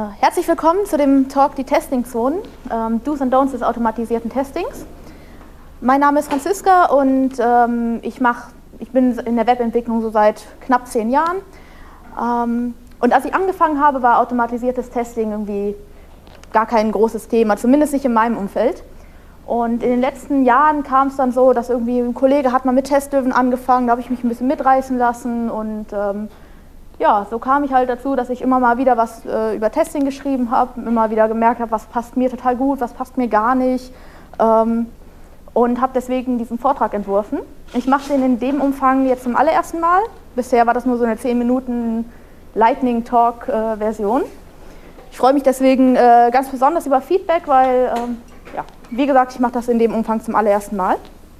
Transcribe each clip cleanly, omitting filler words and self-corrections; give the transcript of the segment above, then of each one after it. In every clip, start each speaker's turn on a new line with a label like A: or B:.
A: Herzlich willkommen zu dem Talk Die Testing-Zonen, Do's and Don'ts des automatisierten Testings. Mein Name ist Franziska und ich bin in der Webentwicklung so seit knapp 10 Jahren. Und als ich angefangen habe, war automatisiertes Testing irgendwie gar kein großes Thema, zumindest nicht in meinem Umfeld. Und in den letzten Jahren kam es dann so, dass irgendwie ein Kollege hat mal mit Testdriven angefangen, da habe ich mich ein bisschen mitreißen lassen und ja, so kam ich halt dazu, dass ich immer mal wieder was über Testing geschrieben habe, immer wieder gemerkt habe, was passt mir total gut, was passt mir gar nicht und habe deswegen diesen Vortrag entworfen. Ich mache den in dem Umfang jetzt zum allerersten Mal. Bisher war das nur so eine 10 Minuten Lightning Talk Version. Ich freue mich deswegen ganz besonders über Feedback, weil, ja, wie gesagt, ich mache das in dem Umfang zum allerersten Mal.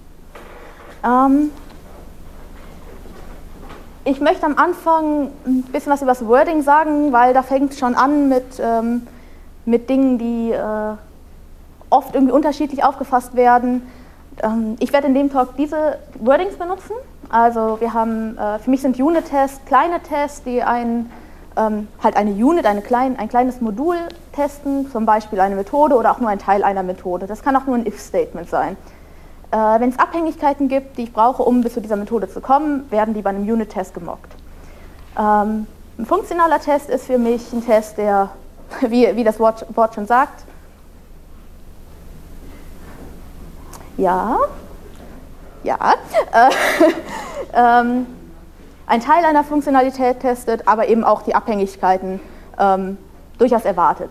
A: Ich möchte am Anfang ein bisschen was über das Wording sagen, weil da fängt es schon an mit Dingen, die oft irgendwie unterschiedlich aufgefasst werden. Ich werde in dem Talk diese Wordings benutzen. Also wir haben, für mich sind Unit-Tests kleine Tests, die halt eine Unit, ein kleines Modul testen, zum Beispiel eine Methode oder auch nur ein Teil einer Methode. Das kann auch nur ein If-Statement sein. Wenn es Abhängigkeiten gibt, die ich brauche, um bis zu dieser Methode zu kommen, werden die bei einem Unit-Test gemockt. Ein funktionaler Test ist für mich ein Test, der, wie das Wort schon sagt, ein Teil einer Funktionalität testet, aber eben auch die Abhängigkeiten durchaus erwartet.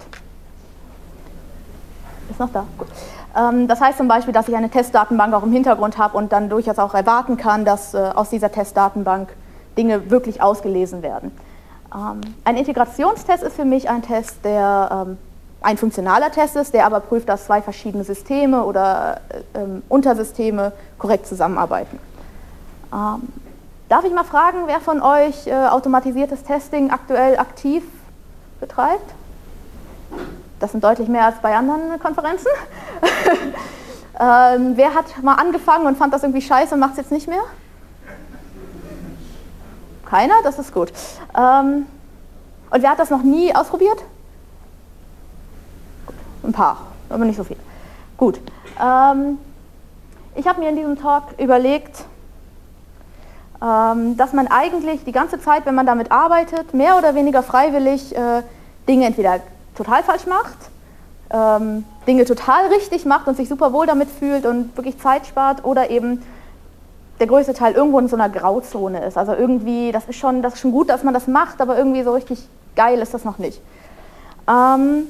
A: Ist noch da? Gut. Das heißt zum Beispiel, dass ich eine Testdatenbank auch im Hintergrund habe und dann durchaus auch erwarten kann, dass aus dieser Testdatenbank Dinge wirklich ausgelesen werden. Ein Integrationstest ist für mich ein Test, der ein funktionaler Test ist, der aber prüft, dass zwei verschiedene Systeme oder Untersysteme korrekt zusammenarbeiten. Darf ich mal fragen, wer von euch automatisiertes Testing aktuell aktiv betreibt? Das sind deutlich mehr als bei anderen Konferenzen. Wer hat mal angefangen und fand das irgendwie scheiße und macht es jetzt nicht mehr? Keiner? Das ist gut. Und wer hat das noch nie ausprobiert? Gut. Ein paar, aber nicht so viel. Gut. Ich habe mir in diesem Talk überlegt, dass man eigentlich die ganze Zeit, wenn man damit arbeitet, mehr oder weniger freiwillig Dinge entweder total falsch macht, Dinge total richtig macht und sich super wohl damit fühlt und wirklich Zeit spart oder eben der größte Teil irgendwo in so einer Grauzone ist. Also irgendwie, das ist schon gut, dass man das macht, aber irgendwie so richtig geil ist das noch nicht. Für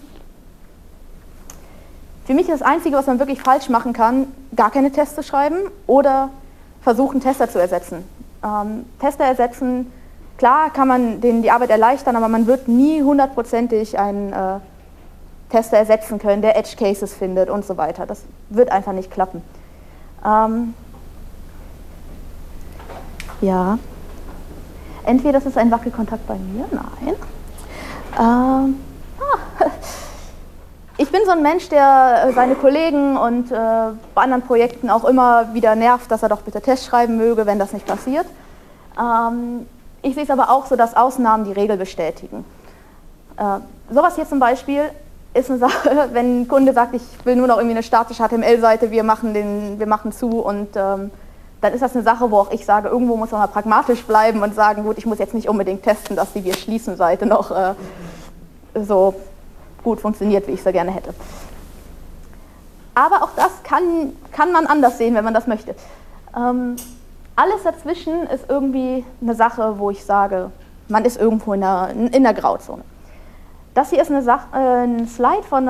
A: mich ist das Einzige, was man wirklich falsch machen kann, gar keine Tests zu schreiben oder versuchen, Tester zu ersetzen. Tester ersetzen, klar kann man denen die Arbeit erleichtern, aber man wird nie hundertprozentig einen Tester ersetzen können, der Edge Cases findet und so weiter. Das wird einfach nicht klappen. Ja. Entweder das ist ein Wackelkontakt bei mir, nein. Ich bin so ein Mensch, der seine Kollegen und bei anderen Projekten auch immer wieder nervt, dass er doch bitte Tests schreiben möge, wenn das nicht passiert. Ich sehe es aber auch so, dass Ausnahmen die Regel bestätigen. Sowas hier zum Beispiel ist eine Sache, wenn ein Kunde sagt, ich will nur noch irgendwie eine statische HTML-Seite, wir machen zu und dann ist das eine Sache, wo auch ich sage, irgendwo muss man mal pragmatisch bleiben und sagen, gut, ich muss jetzt nicht unbedingt testen, dass die Wir-schließen-Seite noch so gut funktioniert, wie ich es so gerne hätte. Aber auch das kann man anders sehen, wenn man das möchte. Alles dazwischen ist irgendwie eine Sache, wo ich sage, man ist irgendwo in der Grauzone. Das hier ist ein Slide von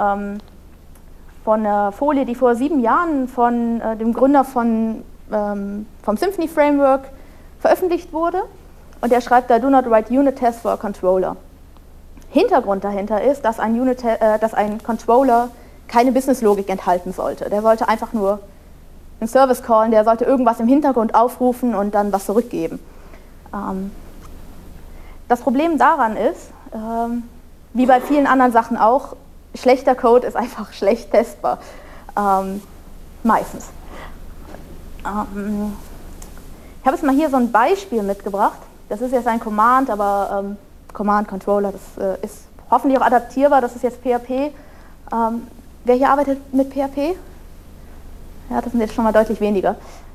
A: einer Folie, die vor 7 Jahren von dem Gründer vom Symfony Framework veröffentlicht wurde. Und er schreibt da, do not write unit tests for a controller. Hintergrund dahinter ist, dass ein Controller keine Businesslogik enthalten sollte. Der sollte einfach nur einen Service callen, der sollte irgendwas im Hintergrund aufrufen und dann was zurückgeben. Das Problem daran ist, wie bei vielen anderen Sachen auch, schlechter Code ist einfach schlecht testbar. Meistens. Ich habe jetzt mal hier so ein Beispiel mitgebracht. Das ist jetzt ein Command, aber Command Controller, das ist hoffentlich auch adaptierbar, das ist jetzt PHP. Wer hier arbeitet mit PHP? Ja, das sind jetzt schon mal deutlich weniger.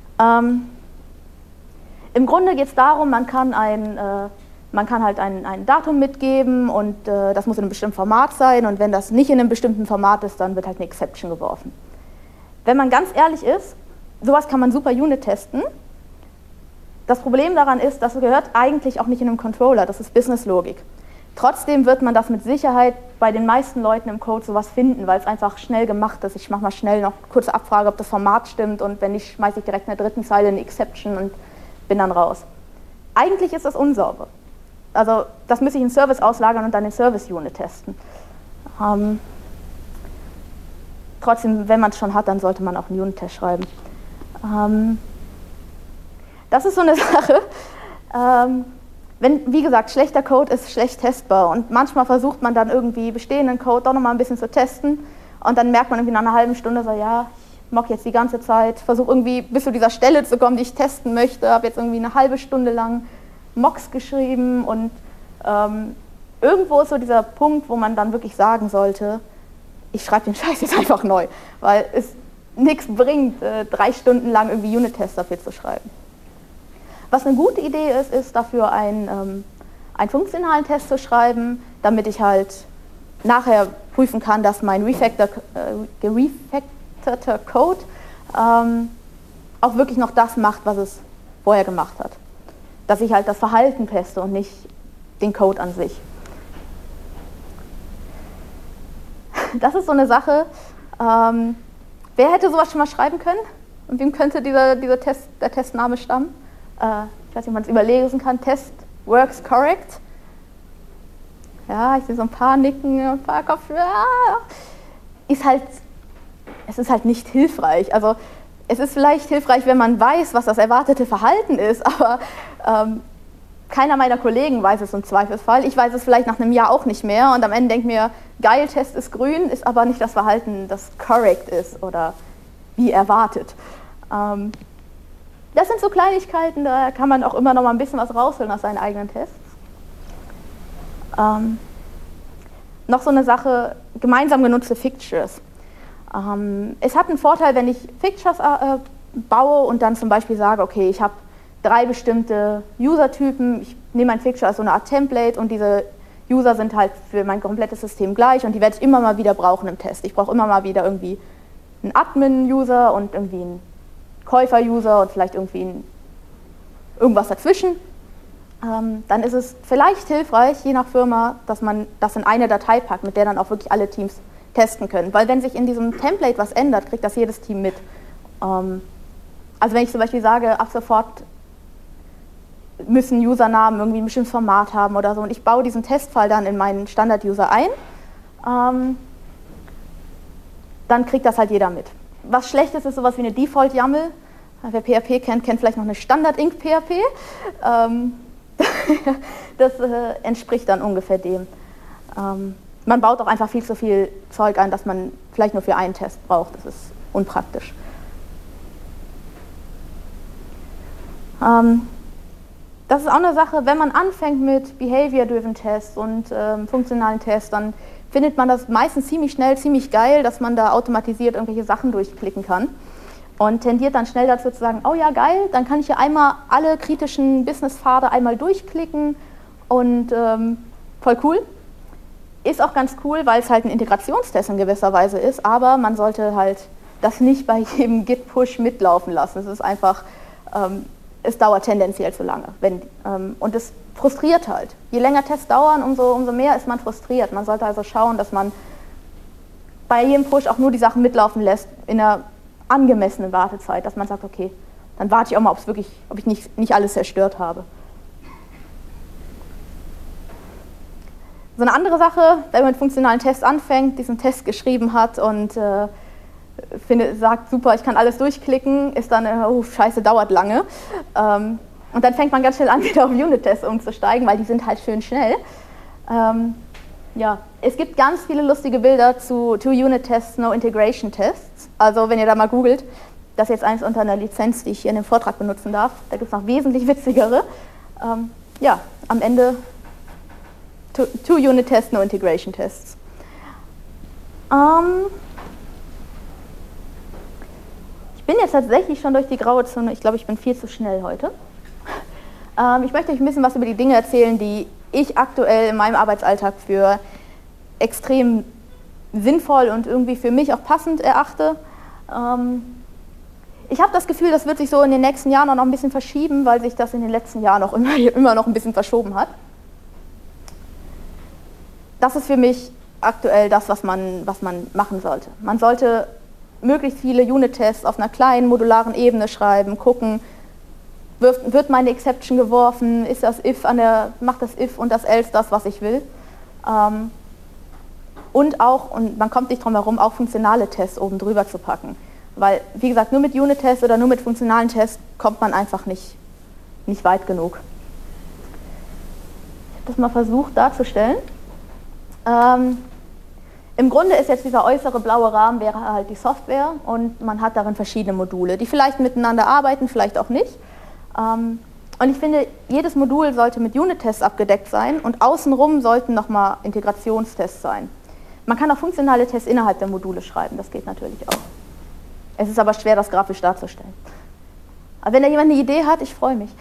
A: Im Grunde geht es darum, man kann halt ein Datum mitgeben und das muss in einem bestimmten Format sein und wenn das nicht in einem bestimmten Format ist, dann wird halt eine Exception geworfen. Wenn man ganz ehrlich ist, sowas kann man super Unit testen. Das Problem daran ist, das gehört eigentlich auch nicht in einem Controller, das ist Businesslogik. Trotzdem wird man das mit Sicherheit bei den meisten Leuten im Code sowas finden, weil es einfach schnell gemacht ist. Ich mache mal schnell noch kurze Abfrage, ob das Format stimmt und wenn nicht, schmeiße ich direkt in der dritten Zeile eine Exception und bin dann raus. Eigentlich ist das unsauber. Also das müsste ich in Service auslagern und dann den Service-Unit testen. Trotzdem, wenn man es schon hat, dann sollte man auch einen Unit-Test schreiben. Das ist so eine Sache. Wie gesagt, schlechter Code ist schlecht testbar und manchmal versucht man dann irgendwie bestehenden Code doch nochmal ein bisschen zu testen und dann merkt man irgendwie nach einer halben Stunde so, ja, ich mock jetzt die ganze Zeit, versuche irgendwie bis zu dieser Stelle zu kommen, die ich testen möchte, habe jetzt irgendwie eine halbe Stunde lang Mocks geschrieben und irgendwo ist so dieser Punkt, wo man dann wirklich sagen sollte, ich schreibe den Scheiß jetzt einfach neu, weil es nichts bringt, 3 Stunden lang irgendwie Unit-Tests dafür zu schreiben. Was eine gute Idee ist, ist dafür einen funktionalen Test zu schreiben, damit ich halt nachher prüfen kann, dass mein gerefactorter Code auch wirklich noch das macht, was es vorher gemacht hat. Dass ich halt das Verhalten teste und nicht den Code an sich. Das ist so eine Sache. Wer hätte sowas schon mal schreiben können? Und wem könnte der Testname stammen? Ich weiß nicht, ob man es überlesen kann. Test works correct. Ja, ich sehe so ein paar Nicken, ein paar Kopf. Ja. Es ist halt nicht hilfreich. Also es ist vielleicht hilfreich, wenn man weiß, was das erwartete Verhalten ist, aber keiner meiner Kollegen weiß es im Zweifelsfall. Ich weiß es vielleicht nach einem Jahr auch nicht mehr und am Ende denke ich mir, geil, Test ist grün, ist aber nicht das Verhalten, das correct ist oder wie erwartet. Das sind so Kleinigkeiten, da kann man auch immer noch mal ein bisschen was rausholen aus seinen eigenen Tests. Noch so eine Sache, gemeinsam genutzte Fixtures. Es hat einen Vorteil, wenn ich Fixtures baue und dann zum Beispiel sage, okay, ich habe 3 bestimmte User-Typen, ich nehme ein Fixture als so eine Art Template und diese User sind halt für mein komplettes System gleich und die werde ich immer mal wieder brauchen im Test. Ich brauche immer mal wieder irgendwie einen Admin-User und irgendwie einen Käufer-User und vielleicht irgendwie irgendwas dazwischen. Dann ist es vielleicht hilfreich, je nach Firma, dass man das in eine Datei packt, mit der dann auch wirklich alle Teams testen können. Weil wenn sich in diesem Template was ändert, kriegt das jedes Team mit. Also wenn ich zum Beispiel sage, ab sofort müssen Usernamen irgendwie ein bestimmtes Format haben oder so und ich baue diesen Testfall dann in meinen Standard-User ein, dann kriegt das halt jeder mit. Was schlecht ist, ist sowas wie eine Default-YAML. Wer PHP kennt, kennt vielleicht noch eine Standard-Inc.php. Das entspricht dann ungefähr dem. Man baut auch einfach viel zu viel Zeug ein, das man vielleicht nur für einen Test braucht. Das ist unpraktisch. Das ist auch eine Sache, wenn man anfängt mit Behavior-Driven Tests und funktionalen Tests, dann findet man das meistens ziemlich schnell, ziemlich geil, dass man da automatisiert irgendwelche Sachen durchklicken kann und tendiert dann schnell dazu zu sagen, oh ja geil, dann kann ich hier einmal alle kritischen Business-Pfade einmal durchklicken und voll cool. Ist auch ganz cool, weil es halt ein Integrationstest in gewisser Weise ist, aber man sollte halt das nicht bei jedem Git-Push mitlaufen lassen. Es ist einfach, es dauert tendenziell zu lange. Und es frustriert halt. Je länger Tests dauern, umso mehr ist man frustriert. Man sollte also schauen, dass man bei jedem Push auch nur die Sachen mitlaufen lässt in einer angemessenen Wartezeit, dass man sagt, okay, dann warte ich auch mal, ob ich nicht alles zerstört habe. So eine andere Sache, wenn man mit funktionalen Tests anfängt, diesen Test geschrieben hat und sagt, super, ich kann alles durchklicken, ist dann, oh scheiße, dauert lange. Und dann fängt man ganz schnell an, wieder auf Unit-Tests umzusteigen, weil die sind halt schön schnell. Ja, es gibt ganz viele lustige Bilder zu Two-Unit-Tests, No-Integration-Tests. Also wenn ihr da mal googelt, das ist jetzt eins unter einer Lizenz, die ich hier in dem Vortrag benutzen darf. Da gibt es noch wesentlich witzigere. Ja, am Ende two Unit Tests, no Integration Tests. Ich bin jetzt tatsächlich schon durch die graue Zone. Ich glaube, ich bin viel zu schnell heute. Ich möchte euch ein bisschen was über die Dinge erzählen, die ich aktuell in meinem Arbeitsalltag für extrem sinnvoll und irgendwie für mich auch passend erachte. Ich habe das Gefühl, das wird sich so in den nächsten Jahren auch noch ein bisschen verschieben, weil sich das in den letzten Jahren auch immer noch ein bisschen verschoben hat. Das ist für mich aktuell das, was man machen sollte. Man sollte möglichst viele Unit-Tests auf einer kleinen, modularen Ebene schreiben, gucken, wird meine Exception geworfen, ist das if macht das if und das else das, was ich will. Und man kommt nicht drum herum, auch funktionale Tests oben drüber zu packen. Weil, wie gesagt, nur mit Unit-Tests oder nur mit funktionalen Tests kommt man einfach nicht weit genug. Ich habe das mal versucht darzustellen. Im Grunde ist jetzt dieser äußere blaue Rahmen wäre halt die Software und man hat darin verschiedene Module, die vielleicht miteinander arbeiten, vielleicht auch nicht. Und ich finde, jedes Modul sollte mit Unit-Tests abgedeckt sein und außenrum sollten nochmal Integrationstests sein. Man kann auch funktionale Tests innerhalb der Module schreiben, das geht natürlich auch. Es ist aber schwer, das grafisch darzustellen. Aber wenn da jemand eine Idee hat, ich freue mich.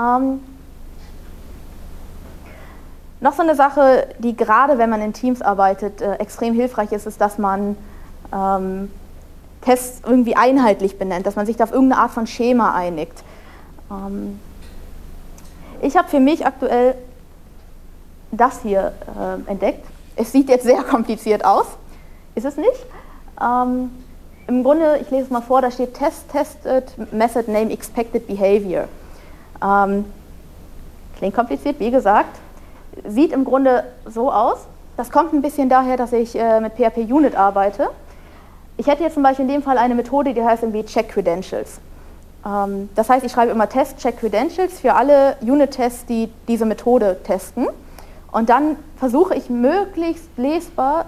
A: Noch so eine Sache, die gerade, wenn man in Teams arbeitet, extrem hilfreich ist, ist, dass man Tests irgendwie einheitlich benennt, dass man sich da auf irgendeine Art von Schema einigt. Ich habe für mich aktuell das hier entdeckt. Es sieht jetzt sehr kompliziert aus, ist es nicht. Im Grunde, ich lese es mal vor, da steht Test, Tested, Method Name, Expected Behavior. Klingt kompliziert, wie gesagt. Sieht im Grunde so aus. Das kommt ein bisschen daher, dass ich mit PHP Unit arbeite. Ich hätte jetzt zum Beispiel in dem Fall eine Methode, die heißt irgendwie Check Credentials. Das heißt, ich schreibe immer Test Check Credentials für alle Unit-Tests, die diese Methode testen. Und dann versuche ich möglichst lesbar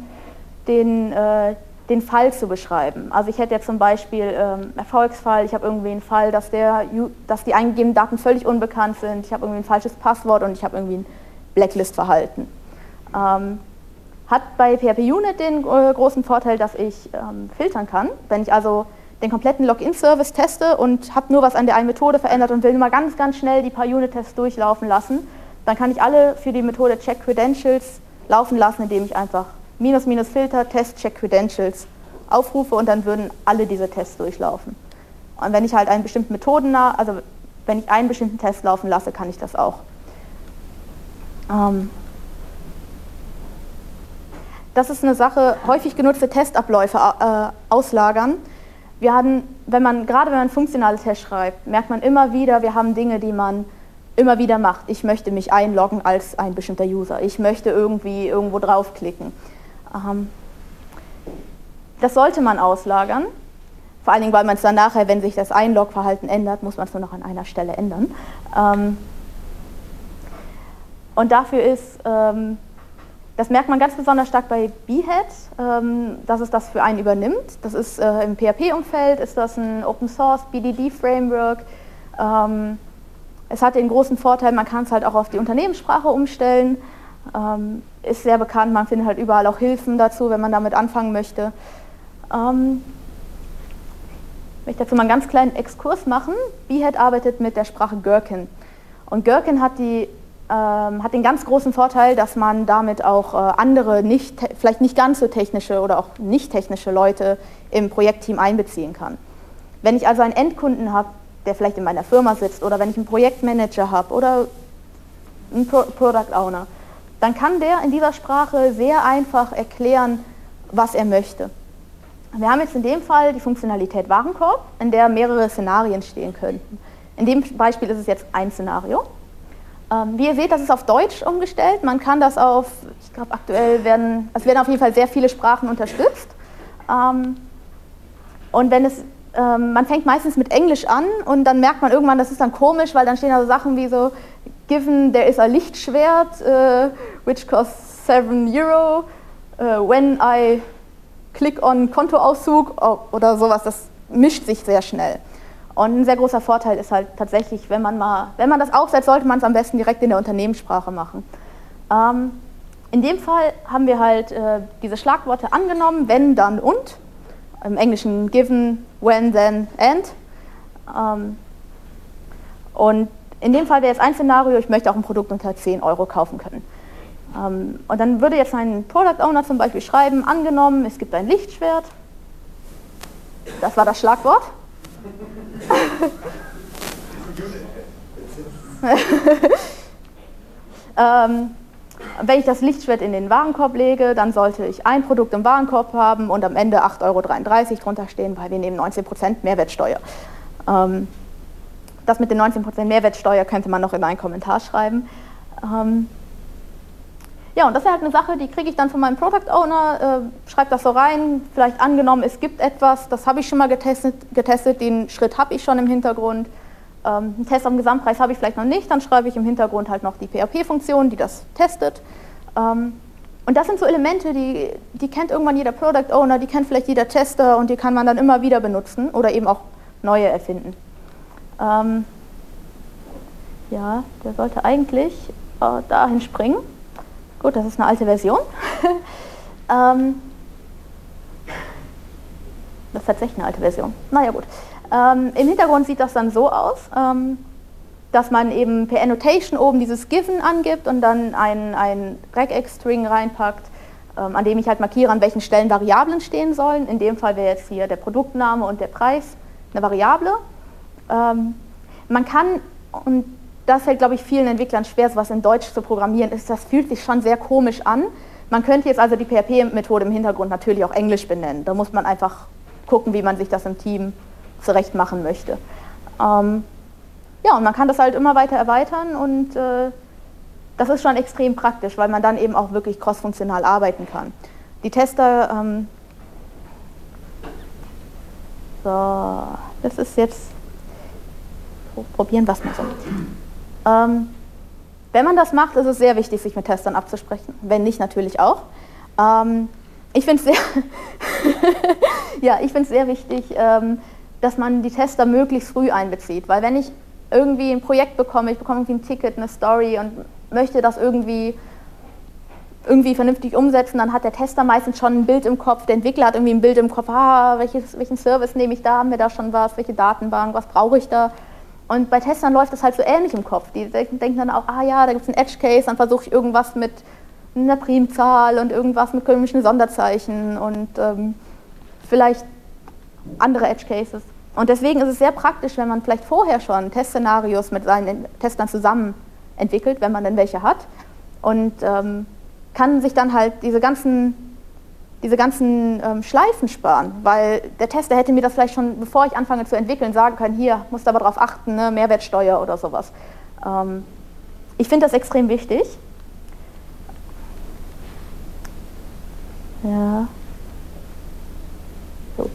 A: den Fall zu beschreiben. Also ich hätte jetzt zum Beispiel Erfolgsfall, ich habe irgendwie einen Fall, dass die eingegebenen Daten völlig unbekannt sind, ich habe irgendwie ein falsches Passwort und ich habe irgendwie ein Blacklist-Verhalten. Hat bei PHP Unit den großen Vorteil, dass ich filtern kann. Wenn ich also den kompletten Login-Service teste und habe nur was an der einen Methode verändert und will nur mal ganz, ganz schnell die paar Unit-Tests durchlaufen lassen, dann kann ich alle für die Methode Check Credentials laufen lassen, indem ich einfach --Filter, Test Check Credentials aufrufe und dann würden alle diese Tests durchlaufen. Und wenn ich halt einen bestimmten wenn ich einen bestimmten Test laufen lasse, kann ich das auch. Das ist eine Sache, häufig genutzte Testabläufe auslagern. Gerade wenn man funktionale Tests schreibt, merkt man immer wieder, wir haben Dinge, die man immer wieder macht. Ich möchte mich einloggen als ein bestimmter User. Ich möchte irgendwie irgendwo draufklicken. Das sollte man auslagern. Vor allen Dingen, weil man es dann nachher, wenn sich das Einlogverhalten ändert, muss man es nur noch an einer Stelle ändern. Und dafür ist, das merkt man ganz besonders stark bei Behat, dass es das für einen übernimmt. Das ist im PHP-Umfeld, ist das ein Open-Source BDD-Framework. Es hat den großen Vorteil, man kann es halt auch auf die Unternehmenssprache umstellen. Ist sehr bekannt, man findet halt überall auch Hilfen dazu, wenn man damit anfangen möchte. Ich möchte dazu mal einen ganz kleinen Exkurs machen. Behat arbeitet mit der Sprache Gherkin. Und Gherkin hat den ganz großen Vorteil, dass man damit auch andere, vielleicht nicht ganz so technische oder auch nicht technische Leute im Projektteam einbeziehen kann. Wenn ich also einen Endkunden habe, der vielleicht in meiner Firma sitzt, oder wenn ich einen Projektmanager habe oder einen Product Owner, dann kann der in dieser Sprache sehr einfach erklären, was er möchte. Wir haben jetzt in dem Fall die Funktionalität Warenkorb, in der mehrere Szenarien stehen könnten. In dem Beispiel ist es jetzt ein Szenario. Wie ihr seht, das ist auf Deutsch umgestellt. Man kann das ich glaube aktuell werden auf jeden Fall sehr viele Sprachen unterstützt. Und man fängt meistens mit Englisch an und dann merkt man irgendwann, das ist dann komisch, weil dann stehen da so Sachen wie so, given there is a Lichtschwert, which costs 7 Euro, when I click on Kontoauszug oder sowas, das mischt sich sehr schnell. Und ein sehr großer Vorteil ist halt tatsächlich, wenn man das aufsetzt, sollte man es am besten direkt in der Unternehmenssprache machen. In dem Fall haben wir halt diese Schlagworte angenommen, wenn, dann und. Im Englischen given, when, then, and. Und in dem Fall wäre jetzt ein Szenario, ich möchte auch ein Produkt unter 10 € kaufen können. Und dann würde jetzt ein Product Owner zum Beispiel schreiben, angenommen, es gibt ein Lichtschwert. Das war das Schlagwort. Wenn ich das Lichtschwert in den Warenkorb lege, dann sollte ich ein Produkt im Warenkorb haben und am Ende 8,33 € drunter stehen, weil wir nehmen 19% Mehrwertsteuer. Das mit den 19% Mehrwertsteuer könnte man noch in einen Kommentar schreiben. Ja, und das ist halt eine Sache, die kriege ich dann von meinem Product Owner, schreibe das so rein, vielleicht angenommen, es gibt etwas, das habe ich schon mal getestet, den Schritt habe ich schon im Hintergrund. Einen Test am Gesamtpreis habe ich vielleicht noch nicht, dann schreibe ich im Hintergrund halt noch die PHP-Funktion, die das testet. Und das sind so Elemente, die kennt irgendwann jeder Product Owner, die kennt vielleicht jeder Tester und die kann man dann immer wieder benutzen oder eben auch neue erfinden. Ja, der sollte eigentlich dahin springen. Gut, das ist eine alte Version. Das ist tatsächlich eine alte Version. Naja gut. Im Hintergrund sieht das dann so aus, dass man eben per Annotation oben dieses Given angibt und dann ein Regex-String reinpackt, an dem ich halt markiere, an welchen Stellen Variablen stehen sollen. In dem Fall wäre jetzt hier der Produktname und der Preis eine Variable. Man kann, und das fällt, glaube ich, vielen Entwicklern schwer, sowas in Deutsch zu programmieren, das fühlt sich schon sehr komisch an. Man könnte jetzt also die PHP-Methode im Hintergrund natürlich auch Englisch benennen. Da muss man einfach gucken, wie man sich das im Team zurecht machen möchte. Ja, und man kann das halt immer weiter erweitern und das ist schon extrem praktisch, weil man dann eben auch wirklich cross-funktional arbeiten kann. Die Tester, so, das ist jetzt, probieren wir es mal so. Wenn man das macht, ist es sehr wichtig, sich mit Testern abzusprechen. Wenn nicht, natürlich auch. Ich finde es sehr, ja, sehr wichtig, dass man die Tester möglichst früh einbezieht. Weil wenn ich irgendwie ein Projekt bekomme, ich bekomme irgendwie ein Ticket, eine Story und möchte das irgendwie vernünftig umsetzen, dann hat der Tester meistens schon ein Bild im Kopf, der Entwickler hat irgendwie ein Bild im Kopf, welchen Service nehme ich da, haben wir da schon was, welche Datenbank, was brauche ich da? Und bei Testern läuft das halt so ähnlich im Kopf. Die denken dann auch, ja, da gibt es einen Edge-Case, dann versuche ich irgendwas mit einer Primzahl und irgendwas mit komischen Sonderzeichen und vielleicht andere Edge-Cases. Und deswegen ist es sehr praktisch, wenn man vielleicht vorher schon Testszenarios mit seinen Testern zusammen entwickelt, wenn man denn welche hat. Und kann sich dann halt diese ganzen Schleifen sparen, weil der Tester hätte mir das vielleicht schon, bevor ich anfange zu entwickeln, sagen können, hier, musst du aber darauf achten, ne, Mehrwertsteuer oder sowas. Ich finde das extrem wichtig. Ja. So.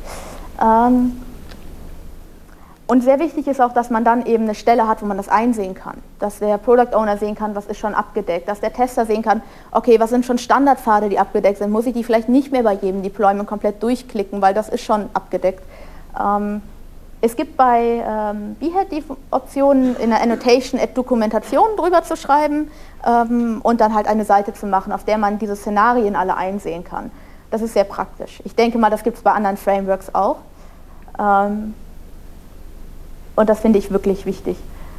A: Und sehr wichtig ist auch, dass man dann eben eine Stelle hat, wo man das einsehen kann. Dass der Product Owner sehen kann, was ist schon abgedeckt. Dass der Tester sehen kann, okay, was sind schon Standardpfade, die abgedeckt sind. Muss ich die vielleicht nicht mehr bei jedem Deployment komplett durchklicken, weil das ist schon abgedeckt. Es gibt bei Behat die Option, in der Annotation Dokumentation drüber zu schreiben und dann halt eine Seite zu machen, auf der man diese Szenarien alle einsehen kann. Das ist sehr praktisch. Ich denke mal, das gibt es bei anderen Frameworks auch. Und das finde ich wirklich wichtig.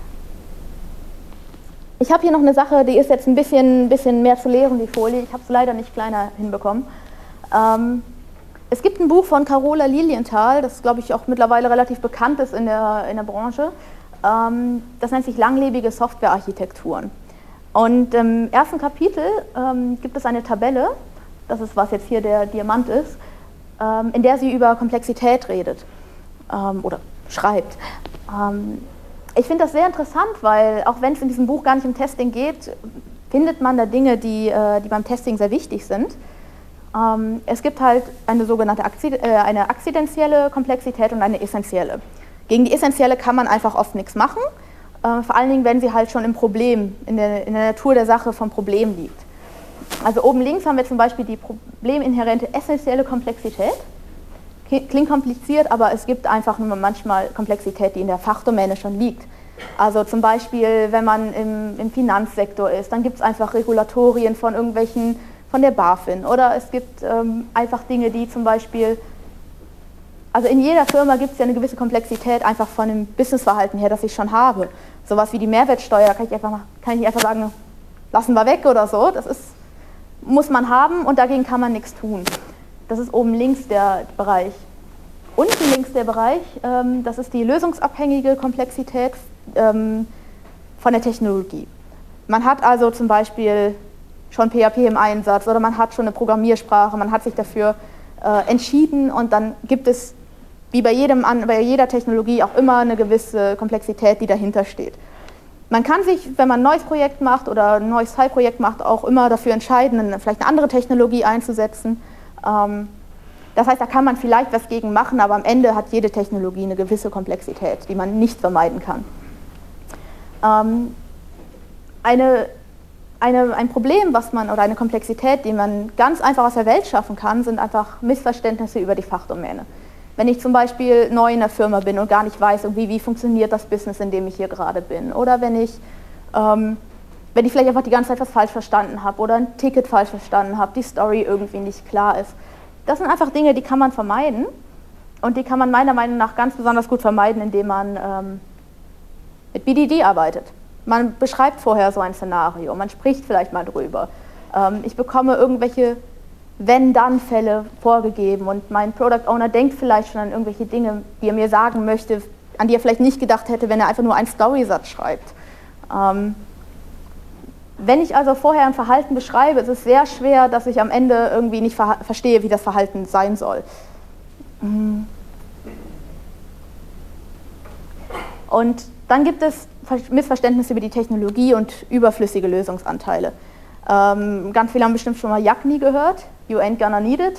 A: Ich habe hier noch eine Sache, die ist jetzt ein bisschen mehr zu lesen, die Folie. Ich habe es leider nicht kleiner hinbekommen. Es gibt ein Buch von Carola Lilienthal, das glaube ich auch mittlerweile relativ bekannt ist in der Branche. Das nennt sich Langlebige Softwarearchitekturen. Und im ersten Kapitel gibt es eine Tabelle, das ist, was jetzt hier der Diamant ist, in der sie über Komplexität redet oder schreibt. Ich finde das sehr interessant, weil auch wenn es in diesem Buch gar nicht um Testing geht, findet man da Dinge, die beim Testing sehr wichtig sind. Es gibt halt eine sogenannte eine akzidentielle Komplexität und eine essentielle. Gegen die essentielle kann man einfach oft nichts machen, vor allen Dingen, wenn sie halt schon im Problem, in der Natur der Sache vom Problem liegt. Also oben links haben wir zum Beispiel die probleminhärente essentielle Komplexität. Klingt kompliziert, aber es gibt einfach nur manchmal Komplexität, die in der Fachdomäne schon liegt. Also zum Beispiel, wenn man im Finanzsektor ist, dann gibt es einfach Regulatorien von der BaFin, oder es gibt einfach Dinge, die zum Beispiel, also in jeder Firma gibt es ja eine gewisse Komplexität einfach von dem Businessverhalten her, das ich schon habe. Sowas wie die Mehrwertsteuer, da kann ich nicht einfach sagen, lassen wir weg oder so, muss man haben und dagegen kann man nichts tun. Das ist oben links der Bereich. Unten links der Bereich, das ist die lösungsabhängige Komplexität von der Technologie. Man hat also zum Beispiel schon PHP im Einsatz oder man hat schon eine Programmiersprache, man hat sich dafür entschieden und dann gibt es, wie bei jeder Technologie, auch immer eine gewisse Komplexität, die dahinter steht. Man kann sich, wenn man ein neues Projekt macht oder ein neues Teilprojekt macht, auch immer dafür entscheiden, vielleicht eine andere Technologie einzusetzen. Das heißt, da kann man vielleicht was gegen machen, aber am Ende hat jede Technologie eine gewisse Komplexität, die man nicht vermeiden kann. Ein Problem, oder eine Komplexität, die man ganz einfach aus der Welt schaffen kann, sind einfach Missverständnisse über die Fachdomäne. Wenn ich zum Beispiel neu in der Firma bin und gar nicht weiß, wie funktioniert das Business, in dem ich hier gerade bin, oder wenn ich vielleicht einfach die ganze Zeit was falsch verstanden habe oder ein Ticket falsch verstanden habe, die Story irgendwie nicht klar ist. Das sind einfach Dinge, die kann man vermeiden und die kann man meiner Meinung nach ganz besonders gut vermeiden, indem man mit BDD arbeitet. Man beschreibt vorher so ein Szenario, man spricht vielleicht mal drüber. Ich bekomme irgendwelche Wenn-Dann-Fälle vorgegeben und mein Product Owner denkt vielleicht schon an irgendwelche Dinge, die er mir sagen möchte, an die er vielleicht nicht gedacht hätte, wenn er einfach nur einen Storysatz schreibt. Wenn ich also vorher ein Verhalten beschreibe, ist es sehr schwer, dass ich am Ende irgendwie nicht verstehe, wie das Verhalten sein soll. Und dann gibt es Missverständnisse über die Technologie und überflüssige Lösungsanteile. Ganz viele haben bestimmt schon mal YACNI gehört, You Ain't Gonna Need It.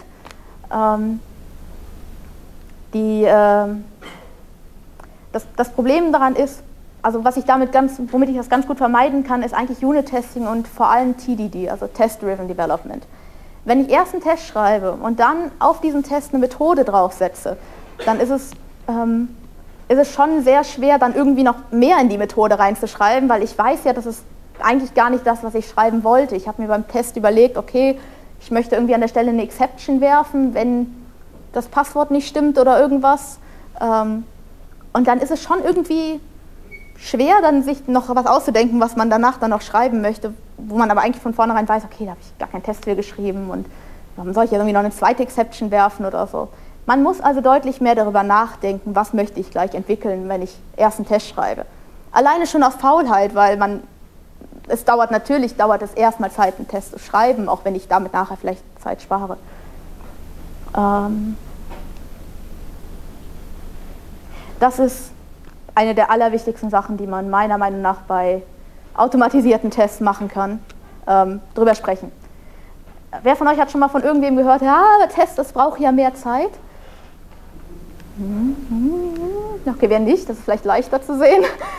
A: Das Problem daran ist, also womit ich das ganz gut vermeiden kann, ist eigentlich Unit-Testing und vor allem TDD, also Test-Driven Development. Wenn ich erst einen Test schreibe und dann auf diesen Test eine Methode draufsetze, dann ist es schon sehr schwer, dann irgendwie noch mehr in die Methode reinzuschreiben, weil ich weiß ja, das ist eigentlich gar nicht das, was ich schreiben wollte. Ich habe mir beim Test überlegt, okay, ich möchte irgendwie an der Stelle eine Exception werfen, wenn das Passwort nicht stimmt oder irgendwas. Und dann ist es schon irgendwie schwer, dann sich noch was auszudenken, was man danach dann noch schreiben möchte, wo man aber eigentlich von vornherein weiß, okay, da habe ich gar keinen Test für geschrieben und warum soll ich jetzt irgendwie noch eine zweite Exception werfen oder so. Man muss also deutlich mehr darüber nachdenken, was möchte ich gleich entwickeln, wenn ich erst einen Test schreibe. Alleine schon aus Faulheit, weil es dauert es erstmal Zeit, einen Test zu schreiben, auch wenn ich damit nachher vielleicht Zeit spare. Das ist eine der allerwichtigsten Sachen, die man meiner Meinung nach bei automatisierten Tests machen kann, drüber sprechen. Wer von euch hat schon mal von irgendwem gehört, ja, der Test, das braucht ja mehr Zeit? Okay, wer nicht, das ist vielleicht leichter zu sehen.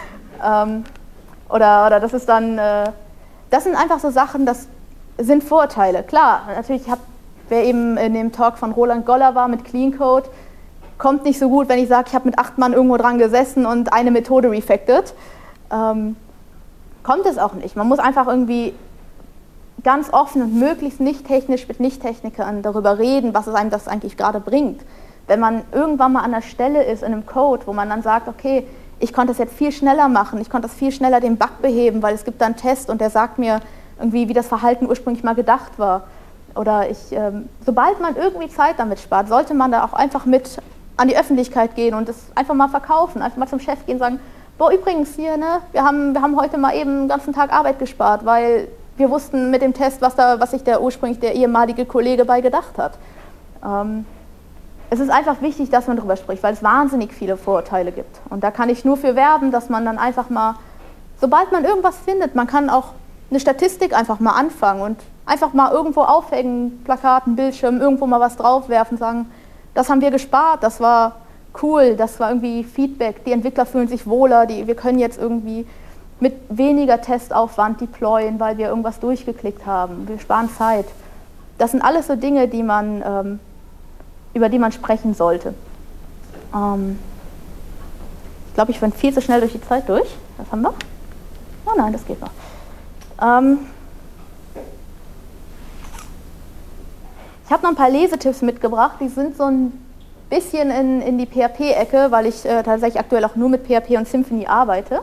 A: Oder das ist dann, das sind einfach so Sachen, das sind Vorurteile. Klar, natürlich, wer eben in dem Talk von Roland Goller war mit Clean Code, kommt nicht so gut, wenn ich sage, ich habe mit 8 Mann irgendwo dran gesessen und eine Methode refactored. Kommt es auch nicht. Man muss einfach irgendwie ganz offen und möglichst nicht technisch mit Nicht-Technikern darüber reden, was es einem das eigentlich gerade bringt. Wenn man irgendwann mal an der Stelle ist in einem Code, wo man dann sagt, okay, ich konnte es jetzt viel schneller machen, ich konnte das viel schneller den Bug beheben, weil es gibt da einen Test und der sagt mir irgendwie, wie das Verhalten ursprünglich mal gedacht war. Oder sobald man irgendwie Zeit damit spart, sollte man da auch einfach mit an die Öffentlichkeit gehen und es einfach mal verkaufen, einfach mal zum Chef gehen und sagen, boah, übrigens hier, ne, wir haben heute mal eben den ganzen Tag Arbeit gespart, weil wir wussten mit dem Test, was sich der ehemalige Kollege bei gedacht hat. Es ist einfach wichtig, dass man darüber spricht, weil es wahnsinnig viele Vorurteile gibt. Und da kann ich nur für werben, dass man dann einfach mal, sobald man irgendwas findet, man kann auch eine Statistik einfach mal anfangen und einfach mal irgendwo aufhängen, Plakaten, Bildschirm, irgendwo mal was draufwerfen, sagen, das haben wir gespart, das war cool, das war irgendwie Feedback, die Entwickler fühlen sich wohler, wir können jetzt irgendwie mit weniger Testaufwand deployen, weil wir irgendwas durchgeklickt haben, wir sparen Zeit. Das sind alles so Dinge, über die man sprechen sollte. Ich glaube, ich bin viel zu schnell durch die Zeit durch. Was haben wir? Oh nein, das geht noch. Ich habe noch ein paar Lesetipps mitgebracht, die sind so ein bisschen in die PHP-Ecke, weil ich tatsächlich aktuell auch nur mit PHP und Symfony arbeite.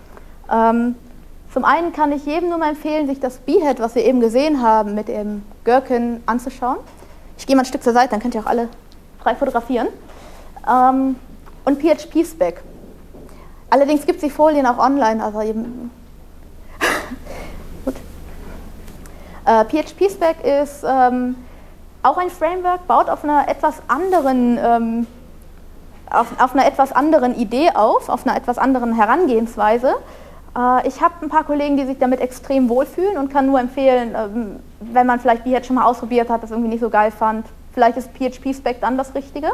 A: Zum einen kann ich jedem nur mal empfehlen, sich das Behead, was wir eben gesehen haben, mit dem Gherkin anzuschauen. Ich gehe mal ein Stück zur Seite, dann könnt ihr auch alle frei fotografieren. Und PHP-Spec. Allerdings gibt es die Folien auch online, also eben. Gut. PHP-Spec ist auch ein Framework, baut auf einer etwas anderen, auf einer etwas anderen Idee auf einer etwas anderen Herangehensweise. Ich habe ein paar Kollegen, die sich damit extrem wohlfühlen und kann nur empfehlen, wenn man vielleicht Behead schon mal ausprobiert hat, das irgendwie nicht so geil fand, vielleicht ist PHP-Spec dann das Richtige.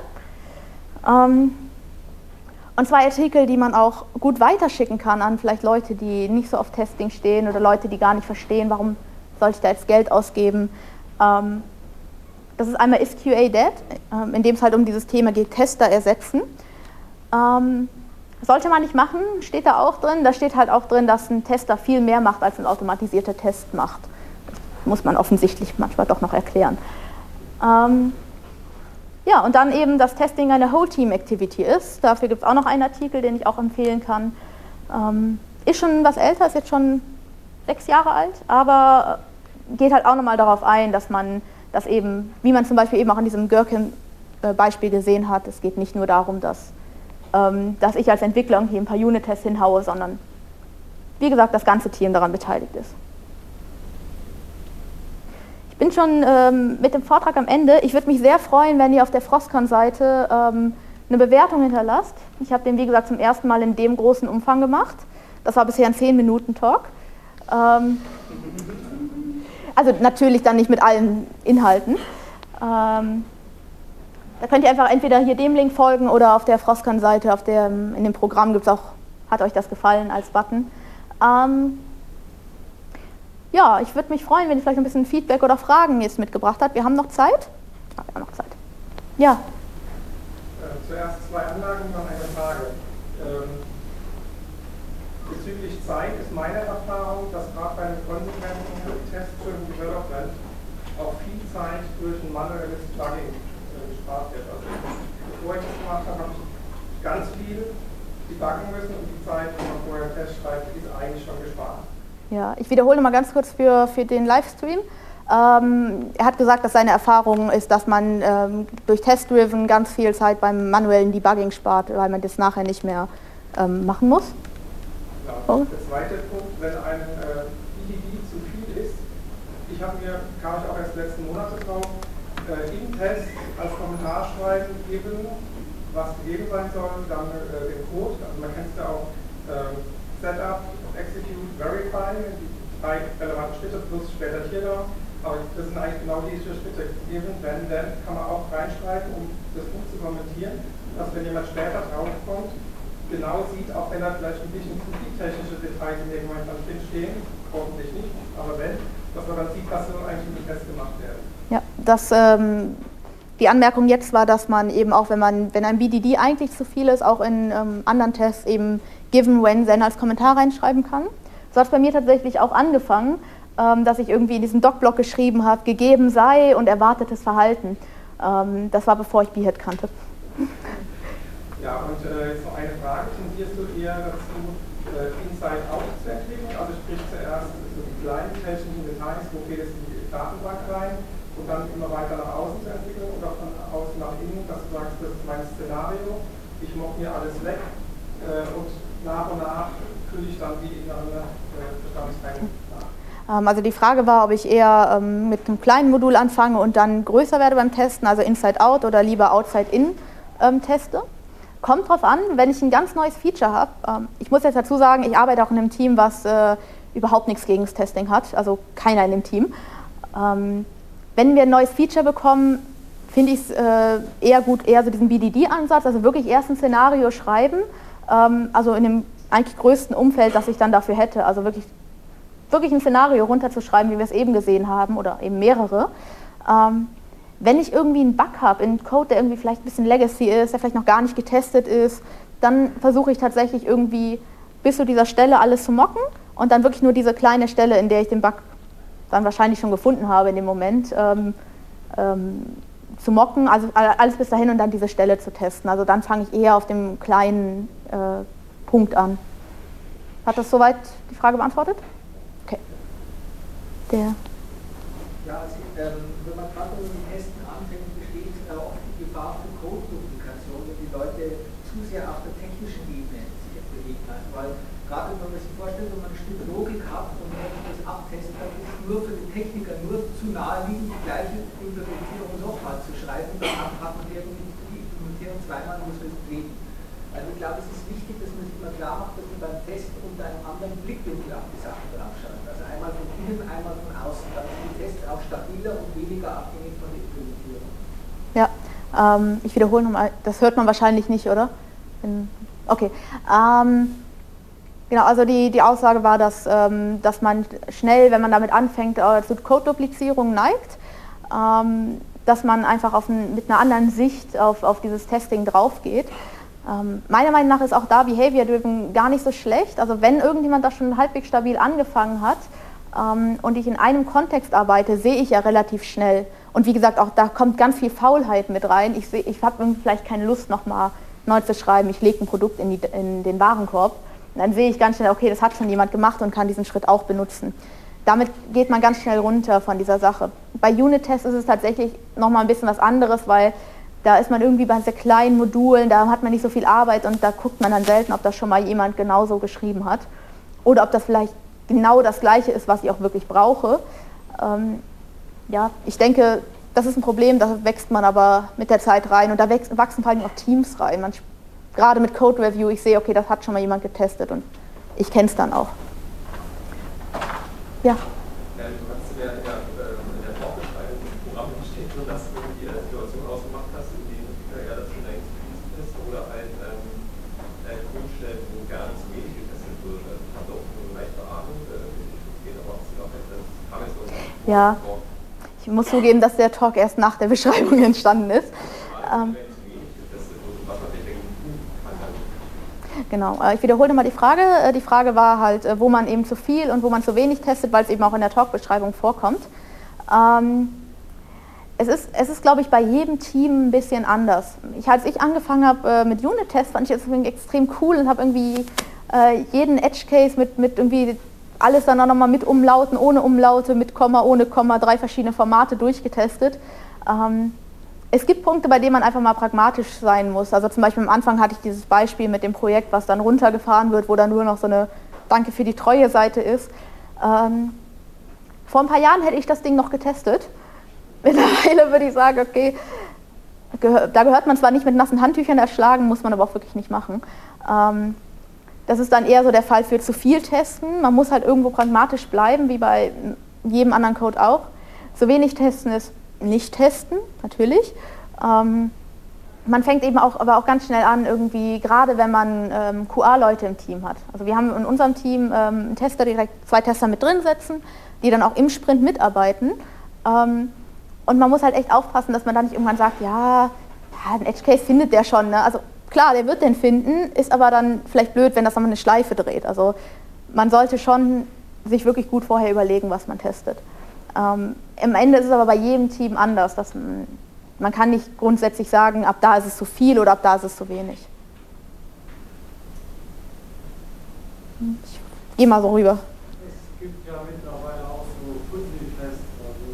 A: Und zwei Artikel, die man auch gut weiterschicken kann an vielleicht Leute, die nicht so auf Testing stehen oder Leute, die gar nicht verstehen, warum sollte ich da jetzt Geld ausgeben. Das ist einmal Is QA Dead, in dem es halt um dieses Thema geht, Tester ersetzen. Sollte man nicht machen, steht da auch drin. Da steht halt auch drin, dass ein Tester viel mehr macht, als ein automatisierter Test macht. Das muss man offensichtlich manchmal doch noch erklären. Ja, und dann eben, dass Testing eine Whole-Team-Activity ist. Dafür gibt es auch noch einen Artikel, den ich auch empfehlen kann. Ist schon was älter, ist jetzt schon 6 Jahre alt, aber geht halt auch nochmal darauf ein, dass man das eben, wie man zum Beispiel eben auch an diesem Gherkin-Beispiel gesehen hat, es geht nicht nur darum, dass ich als Entwickler irgendwie ein paar Unit-Tests hinhaue, sondern wie gesagt, das ganze Team daran beteiligt ist. Ich bin schon mit dem Vortrag am Ende. Ich würde mich sehr freuen, wenn ihr auf der Frostcon-Seite eine Bewertung hinterlasst. Ich habe den, wie gesagt, zum ersten Mal in dem großen Umfang gemacht. Das war bisher ein 10-Minuten-Talk. Also natürlich dann nicht mit allen Inhalten. Da könnt ihr einfach entweder hier dem Link folgen oder auf der Frostcon-Seite, in dem Programm gibt es auch, hat euch das gefallen als Button. Ja, ich würde mich freuen, wenn ihr vielleicht ein bisschen Feedback oder Fragen jetzt mitgebracht habt. Wir haben noch Zeit? Ja, wir haben noch Zeit. Ja.
B: Zuerst 2 Anlagen, dann eine Frage. Bezüglich Zeit ist meine Erfahrung, dass gerade beim konsequenten Test-Driven Development auch viel Zeit durch ein manuelles Plugin gespart wird. Also bevor ich das gemacht habe, habe ich ganz viel debuggen müssen und die Zeit, die man vorher im Test schreibt, ist eigentlich schon gespart.
A: Ja, ich wiederhole mal ganz kurz für den Livestream. Er hat gesagt, dass seine Erfahrung ist, dass man durch Test-Driven ganz viel Zeit beim manuellen Debugging spart, weil man das nachher nicht mehr machen muss.
B: Ja, oh. Der zweite Punkt, wenn ein BDD zu viel ist, kam ich auch erst letzten Monate drauf, im Test als Kommentar schreiben, geben, was gegeben sein soll, dann den Code, also man kennt es ja auch, Setup, Execute, Verify, die 3 relevanten Schritte plus später hier noch, aber das sind eigentlich genau diese Schritte gegeben, wenn, dann kann man auch reinschreiben, um das gut zu kommentieren, dass wenn jemand später draufkommt, genau sieht, auch wenn da vielleicht ein bisschen zu viel technische Details in irgendwann dann stehen, hoffentlich nicht, aber wenn, dass man dann sieht, was so eigentlich im Test gemacht werden.
A: Ja, die Anmerkung jetzt war, dass man eben auch, wenn ein BDD eigentlich zu viel ist, auch in anderen Tests eben given, when, then als Kommentar reinschreiben kann. So hat es bei mir tatsächlich auch angefangen, dass ich irgendwie in diesem Doc-Block geschrieben habe, gegeben sei und erwartetes Verhalten. Das war bevor ich Behead kannte.
B: Ja, und jetzt noch eine Frage, tendierst du eher dazu, Inside-Out zu entwickeln, also sprich zuerst so die kleinen technischen Details, wo geht es in die Datenbank rein und dann immer weiter nach außen zu entwickeln oder von außen nach innen, dass du sagst, das ist mein Szenario, ich mock mir alles weg und nach fülle ich dann die inneren Bestandteile nach.
A: Also die Frage war, ob ich eher mit einem kleinen Modul anfange und dann größer werde beim Testen, also Inside-Out oder lieber Outside-In teste. Kommt drauf an, wenn ich ein ganz neues Feature habe. Ich muss jetzt dazu sagen, ich arbeite auch in einem Team, was überhaupt nichts gegen das Testing hat, also keiner in dem Team. Wenn wir ein neues Feature bekommen, finde ich es eher gut, eher so diesen BDD-Ansatz, also wirklich erst ein Szenario schreiben, also in dem eigentlich größten Umfeld, das ich dann dafür hätte, also wirklich ein Szenario runterzuschreiben, wie wir es eben gesehen haben, oder eben mehrere. Wenn ich irgendwie einen Bug habe, in Code, der irgendwie vielleicht ein bisschen Legacy ist, der vielleicht noch gar nicht getestet ist, dann versuche ich tatsächlich irgendwie bis zu dieser Stelle alles zu mocken und dann wirklich nur diese kleine Stelle, in der ich den Bug dann wahrscheinlich schon gefunden habe in dem Moment, zu mocken, also alles bis dahin und dann diese Stelle zu testen. Also dann fange ich eher auf dem kleinen Punkt an. Hat das soweit die Frage beantwortet? Okay.
C: Ja, also, wenn man gerade mit dem Testen anfängt, besteht oft die Gefahr für Code-Duplikation, wenn die Leute zu sehr auf der technischen Ebene sich bewegen. Also, weil gerade wenn man sich vorstellt, wenn man ein Stück Logik hat und wenn man das abtestet, dann ist es nur für den Techniker nur zu naheliegend, die gleiche Implementierung nochmal zu schreiben, dann hat man irgendwie die Implementierung zweimal und muss man es drehen. Also ich glaube, es ist wichtig, dass man sich mal klar macht, dass man beim Testen unter einem anderen Blickwinkel auf die Sachen draufschaut. Also einmal von innen, einmal von außen. Dann sind die Tests auch stabiler und weniger abhängig von der Implementierung.
A: Ja, ich wiederhole nochmal, das hört man wahrscheinlich nicht, oder? Okay. Genau, also die Aussage war, dass man schnell, wenn man damit anfängt, zu Code-Duplizierung neigt, dass man einfach mit einer anderen Sicht auf dieses Testing drauf geht. Meiner Meinung nach ist auch da Behavior-Driven gar nicht so schlecht. Also wenn irgendjemand das schon halbwegs stabil angefangen hat und ich in einem Kontext arbeite, sehe ich ja relativ schnell. Und wie gesagt, auch da kommt ganz viel Faulheit mit rein. Ich habe vielleicht keine Lust, nochmal neu zu schreiben, ich lege ein Produkt in den Warenkorb. Und dann sehe ich ganz schnell, okay, das hat schon jemand gemacht und kann diesen Schritt auch benutzen. Damit geht man ganz schnell runter von dieser Sache. Bei Unit-Tests ist es tatsächlich nochmal ein bisschen was anderes, weil da ist man irgendwie bei sehr kleinen Modulen, da hat man nicht so viel Arbeit und da guckt man dann selten, ob das schon mal jemand genauso geschrieben hat. Oder ob das vielleicht genau das Gleiche ist, was ich auch wirklich brauche. Ja, ich denke, das ist ein Problem, da wächst man aber mit der Zeit rein und da wachsen vor allem auch Teams rein. Gerade mit Code Review, ich sehe, okay, das hat schon mal jemand getestet und ich kenne es dann auch. Ja.
D: Du hast in der Talkbeschreibung des Programms steht drin, dass du die Situation ausgemacht hast, in denen das schon längst gefließt ist oder halt Grundstellen, wo gar nicht so wenig getestet wird. Also ich habe auch eine leichte Ahnung, geht aber auch zu das kam jetzt so.
A: Ja, ich muss zugeben, dass der Talk erst nach der Beschreibung entstanden ist. Genau, ich wiederhole nochmal die Frage. Die Frage war halt, wo man eben zu viel und wo man zu wenig testet, weil es eben auch in der Talk-Beschreibung vorkommt. Es ist, glaube ich, bei jedem Team ein bisschen anders. Als ich angefangen habe mit Unit-Tests, fand ich das extrem cool und habe irgendwie jeden Edge-Case mit irgendwie alles dann auch nochmal mit Umlauten, ohne Umlaute, mit Komma, ohne Komma, 3 verschiedene Formate durchgetestet. Es gibt Punkte, bei denen man einfach mal pragmatisch sein muss. Also zum Beispiel am Anfang hatte ich dieses Beispiel mit dem Projekt, was dann runtergefahren wird, wo dann nur noch so eine Danke für die Treue-Seite ist. Vor ein paar Jahren hätte ich das Ding noch getestet. Mittlerweile würde ich sagen, okay, da gehört man zwar nicht mit nassen Handtüchern erschlagen, muss man aber auch wirklich nicht machen. Das ist dann eher so der Fall für zu viel Testen. Man muss halt irgendwo pragmatisch bleiben, wie bei jedem anderen Code auch. Zu wenig testen ist nicht testen, natürlich. Man fängt eben aber auch ganz schnell an, irgendwie, gerade wenn man QA-Leute im Team hat. Also wir haben in unserem Team einen Tester, direkt 2 Tester mit drin setzen, die dann auch im Sprint mitarbeiten. Und man muss halt echt aufpassen, dass man dann nicht irgendwann sagt, ja ein Edge Case findet der schon. Ne? Also klar, der wird den finden, ist aber dann vielleicht blöd, wenn das dann mal eine Schleife dreht. Also man sollte schon sich wirklich gut vorher überlegen, was man testet. Am Ende ist es aber bei jedem Team anders. Man kann nicht grundsätzlich sagen, ab da ist es zu viel oder ab da ist es zu wenig. Ich gehe mal so rüber.
E: Es gibt ja mittlerweile auch so Fuzzy-Tests, also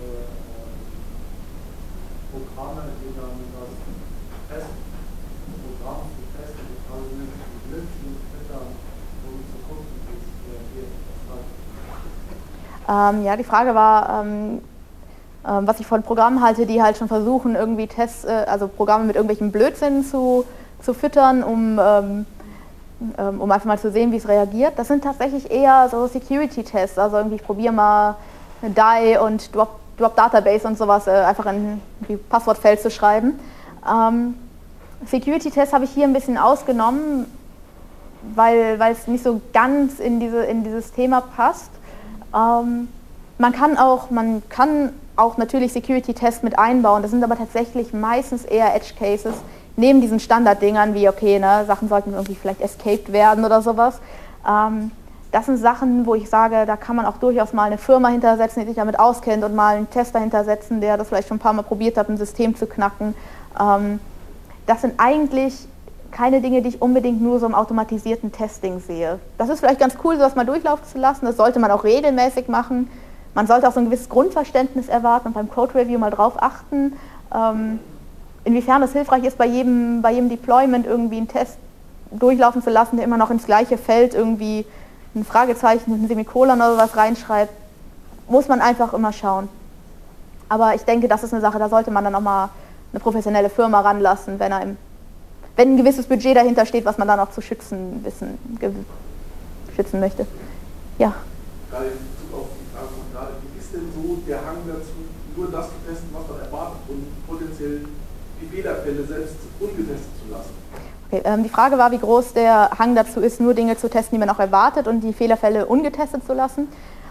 E: Programme, die dann das Testprogramm zu testen, die alle möglichen Blödsinn füttern, um zu gucken, wie es reagiert.
A: Ja, die Frage war, was ich von Programmen halte, die halt schon versuchen, irgendwie also Programme mit irgendwelchen Blödsinn zu füttern, um einfach mal zu sehen, wie es reagiert. Das sind tatsächlich eher so Security-Tests, also irgendwie ich probiere mal eine DAI und Drop Database und sowas einfach in ein Passwortfeld zu schreiben. Security-Tests habe ich hier ein bisschen ausgenommen, weil es nicht so ganz in dieses Thema passt. Man kann auch natürlich Security-Tests mit einbauen, das sind aber tatsächlich meistens eher Edge-Cases, neben diesen Standarddingern wie, okay, ne, Sachen sollten irgendwie vielleicht escaped werden oder sowas. Das sind Sachen, wo ich sage, da kann man auch durchaus mal eine Firma hintersetzen, die sich damit auskennt und mal einen Tester hintersetzen, der das vielleicht schon ein paar Mal probiert hat, ein System zu knacken. Das sind eigentlich keine Dinge, die ich unbedingt nur so im automatisierten Testing sehe. Das ist vielleicht ganz cool, sowas mal durchlaufen zu lassen. Das sollte man auch regelmäßig machen. Man sollte auch so ein gewisses Grundverständnis erwarten und beim Code-Review mal drauf achten, inwiefern es hilfreich ist, bei jedem Deployment irgendwie einen Test durchlaufen zu lassen, der immer noch ins gleiche Feld irgendwie ein Fragezeichen und ein Semikolon oder was reinschreibt. Muss man einfach immer schauen. Aber ich denke, das ist eine Sache, da sollte man dann auch mal eine professionelle Firma ranlassen, wenn ein gewisses Budget dahinter steht, was man dann auch zu schützen möchte. Ja.
E: Gerade in Bezug auf die Frage von gerade, wie ist denn so der Hang dazu, nur das zu testen, was man erwartet und potenziell die Fehlerfälle selbst ungetestet zu lassen?
A: Okay, die Frage war, wie groß der Hang dazu ist, nur Dinge zu testen, die man auch erwartet und die Fehlerfälle ungetestet zu lassen.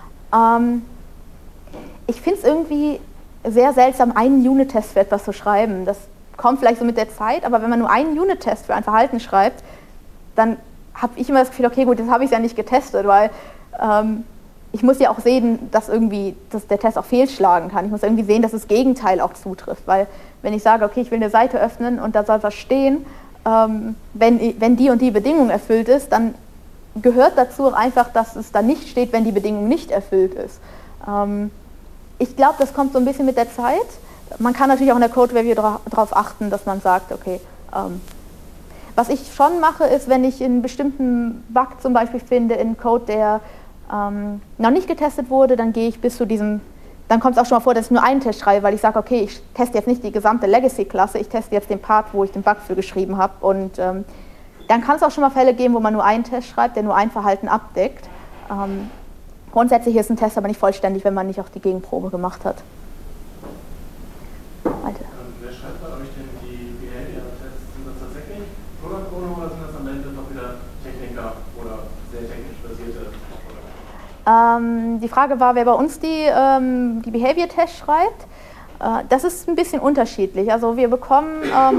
A: Ich finde es irgendwie sehr seltsam, einen Unit-Test für etwas zu schreiben. Das kommt vielleicht so mit der Zeit, aber wenn man nur einen Unit-Test für ein Verhalten schreibt, dann habe ich immer das Gefühl, okay, gut, das habe ich ja nicht getestet, weil ich muss ja auch sehen, dass der Test auch fehlschlagen kann. Ich muss irgendwie sehen, dass das Gegenteil auch zutrifft, weil wenn ich sage, okay, ich will eine Seite öffnen und da soll was stehen, wenn die und die Bedingung erfüllt ist, dann gehört dazu auch einfach, dass es da nicht steht, wenn die Bedingung nicht erfüllt ist. Ich glaube, das kommt so ein bisschen mit der Zeit. Man kann natürlich auch in der Code-Review darauf achten, dass man sagt, okay, was ich schon mache, ist, wenn ich einen bestimmten Bug zum Beispiel finde in Code, der noch nicht getestet wurde, dann gehe ich bis zu diesem, dann kommt es auch schon mal vor, dass ich nur einen Test schreibe, weil ich sage, okay, ich teste jetzt nicht die gesamte Legacy-Klasse, ich teste jetzt den Part, wo ich den Bug für geschrieben habe. Und dann kann es auch schon mal Fälle geben, wo man nur einen Test schreibt, der nur ein Verhalten abdeckt. Grundsätzlich ist ein Test aber nicht vollständig, wenn man nicht auch die Gegenprobe gemacht hat.
F: Wer schreibt bei euch denn die Behavior-Tests? Sind das tatsächlich Product Owner oder sind das am Ende doch wieder Techniker oder sehr technisch basierte?
A: Die Frage war, wer bei uns die Behavior-Tests schreibt. Das ist ein bisschen unterschiedlich. Also wir bekommen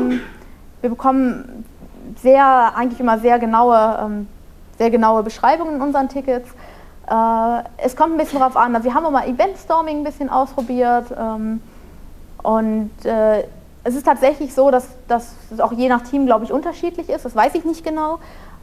A: eigentlich immer sehr genaue Beschreibungen in unseren Tickets. Es kommt ein bisschen darauf an. Also wir haben auch mal Event-Storming ein bisschen ausprobiert. Und es ist tatsächlich so, dass es auch je nach Team, glaube ich, unterschiedlich ist. Das weiß ich nicht genau.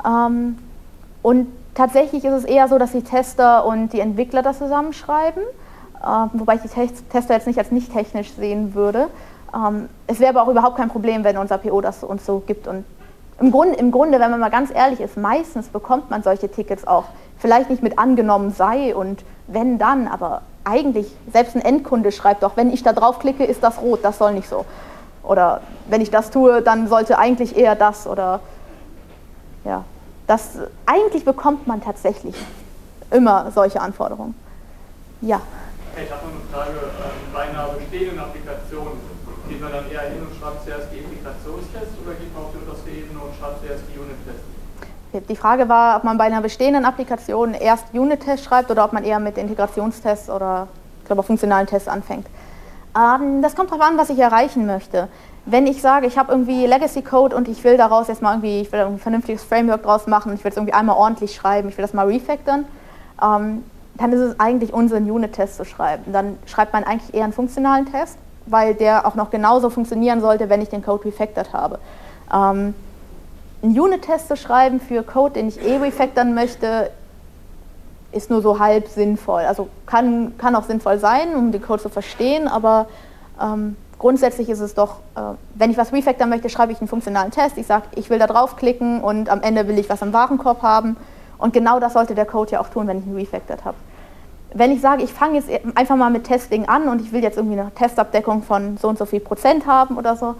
A: Und tatsächlich ist es eher so, dass die Tester und die Entwickler das zusammenschreiben. Wobei ich die Tester jetzt nicht als nicht technisch sehen würde. Es wäre aber auch überhaupt kein Problem, wenn unser PO das uns so gibt. Und im Grunde, wenn man mal ganz ehrlich ist, meistens bekommt man solche Tickets auch. Vielleicht nicht mit angenommen sei und wenn dann, aber eigentlich, selbst ein Endkunde schreibt doch, wenn ich da draufklicke, ist das rot, das soll nicht so. Oder wenn ich das tue, dann sollte eigentlich eher das oder ja. Eigentlich bekommt man tatsächlich immer solche Anforderungen. Ja.
G: Ich habe noch eine Frage. Bei einer bestehenden Applikation geht man dann eher hin und schreibt zuerst die Integrationstests oder geht man auf die unterste Ebene und schreibt zuerst die Unit-Tests?
A: Die Frage war, ob man bei einer bestehenden Applikation erst Unit-Tests schreibt oder ob man eher mit Integrationstests oder ich glaube, funktionalen Tests anfängt. Das kommt darauf an, was ich erreichen möchte. Wenn ich sage, ich habe irgendwie Legacy-Code und ich will daraus jetzt mal ich will ein vernünftiges Framework draus machen, ich will es irgendwie einmal ordentlich schreiben, ich will das mal refactoren, dann ist es eigentlich Unsinn, Unit-Tests zu schreiben. Dann schreibt man eigentlich eher einen funktionalen Test, weil der auch noch genauso funktionieren sollte, wenn ich den Code refactored habe. Einen Unit-Test zu schreiben für Code, den ich refactoren möchte, ist nur so halb sinnvoll. Also kann auch sinnvoll sein, um den Code zu verstehen, aber grundsätzlich ist es doch, wenn ich was refactoren möchte, schreibe ich einen funktionalen Test. Ich sage, ich will da draufklicken und am Ende will ich was im Warenkorb haben. Und genau das sollte der Code ja auch tun, wenn ich ihn refactored habe. Wenn ich sage, ich fange jetzt einfach mal mit Testing an und ich will jetzt irgendwie eine Testabdeckung von so und so viel Prozent haben oder so,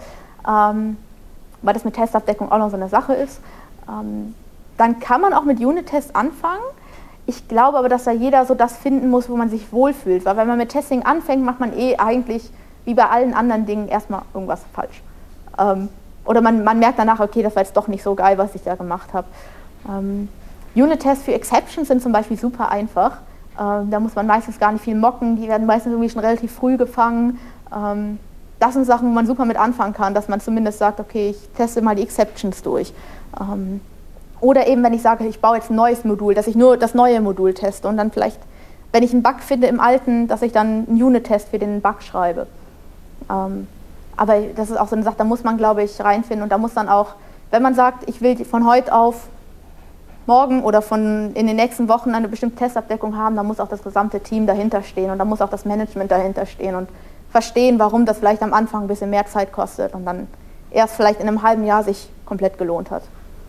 A: weil das mit Testabdeckung auch noch so eine Sache ist, dann kann man auch mit Unit-Tests anfangen. Ich glaube aber, dass da jeder so das finden muss, wo man sich wohlfühlt. Weil wenn man mit Testing anfängt, macht man eigentlich, wie bei allen anderen Dingen, erstmal irgendwas falsch. Oder man merkt danach, okay, das war jetzt doch nicht so geil, was ich da gemacht habe. Unit-Tests für Exceptions sind zum Beispiel super einfach. Da muss man meistens gar nicht viel mocken, die werden meistens irgendwie schon relativ früh gefangen. Das sind Sachen, wo man super mit anfangen kann, dass man zumindest sagt, okay, ich teste mal die Exceptions durch. Oder eben, wenn ich sage, ich baue jetzt ein neues Modul, dass ich nur das neue Modul teste und dann vielleicht, wenn ich einen Bug finde im alten, dass ich dann einen Unit-Test für den Bug schreibe. Aber das ist auch so eine Sache, da muss man, glaube ich, reinfinden und da muss dann auch, wenn man sagt, ich will von heute auf morgen oder in den nächsten Wochen eine bestimmte Testabdeckung haben, dann muss auch das gesamte Team dahinter stehen und dann muss auch das Management dahinter stehen und verstehen, warum das vielleicht am Anfang ein bisschen mehr Zeit kostet und dann erst vielleicht in einem halben Jahr sich komplett gelohnt hat.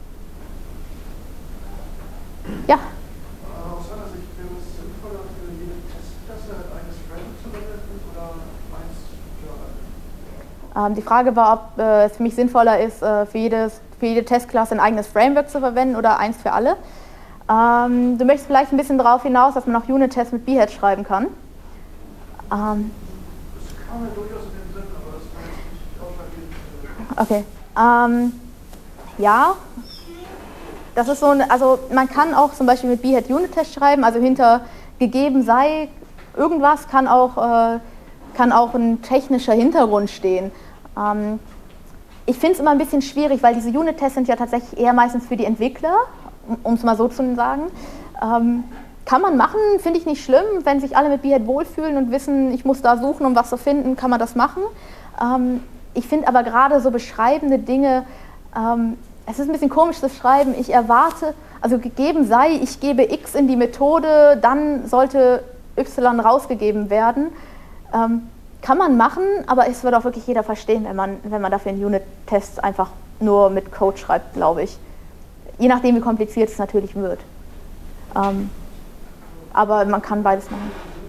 A: Ja?
E: Aus seiner Sicht wäre es sinnvoller, für jede Testklasse eines Frameworks zu verwenden oder eins für alle?
A: Die Frage war, ob es für mich sinnvoller ist, für jede Testklasse ein eigenes Framework zu verwenden oder eins für alle. Du möchtest vielleicht ein bisschen darauf hinaus, dass man auch Unit-Tests mit Behat schreiben kann.
E: Das kam ja durchaus in den Sinn, aber das war jetzt nicht ausschlaggebend.
A: Okay. Ja, das ist so also man kann auch zum Beispiel mit Behat Unit-Tests schreiben, also hinter gegeben sei irgendwas kann auch ein technischer Hintergrund stehen. Ich finde es immer ein bisschen schwierig, weil diese Unit-Tests sind ja tatsächlich eher meistens für die Entwickler, um es mal so zu sagen. Kann man machen, finde ich nicht schlimm, wenn sich alle mit Behat wohlfühlen und wissen, ich muss da suchen, um was zu finden, kann man das machen. Ich finde aber gerade so beschreibende Dinge, es ist ein bisschen komisch zu schreiben, ich erwarte, also gegeben sei, ich gebe X in die Methode, dann sollte Y rausgegeben werden. Kann man machen, aber es wird auch wirklich jeder verstehen, wenn man dafür einen Unit-Test einfach nur mit Code schreibt, glaube ich. Je nachdem, wie kompliziert es natürlich wird. Aber man kann beides machen.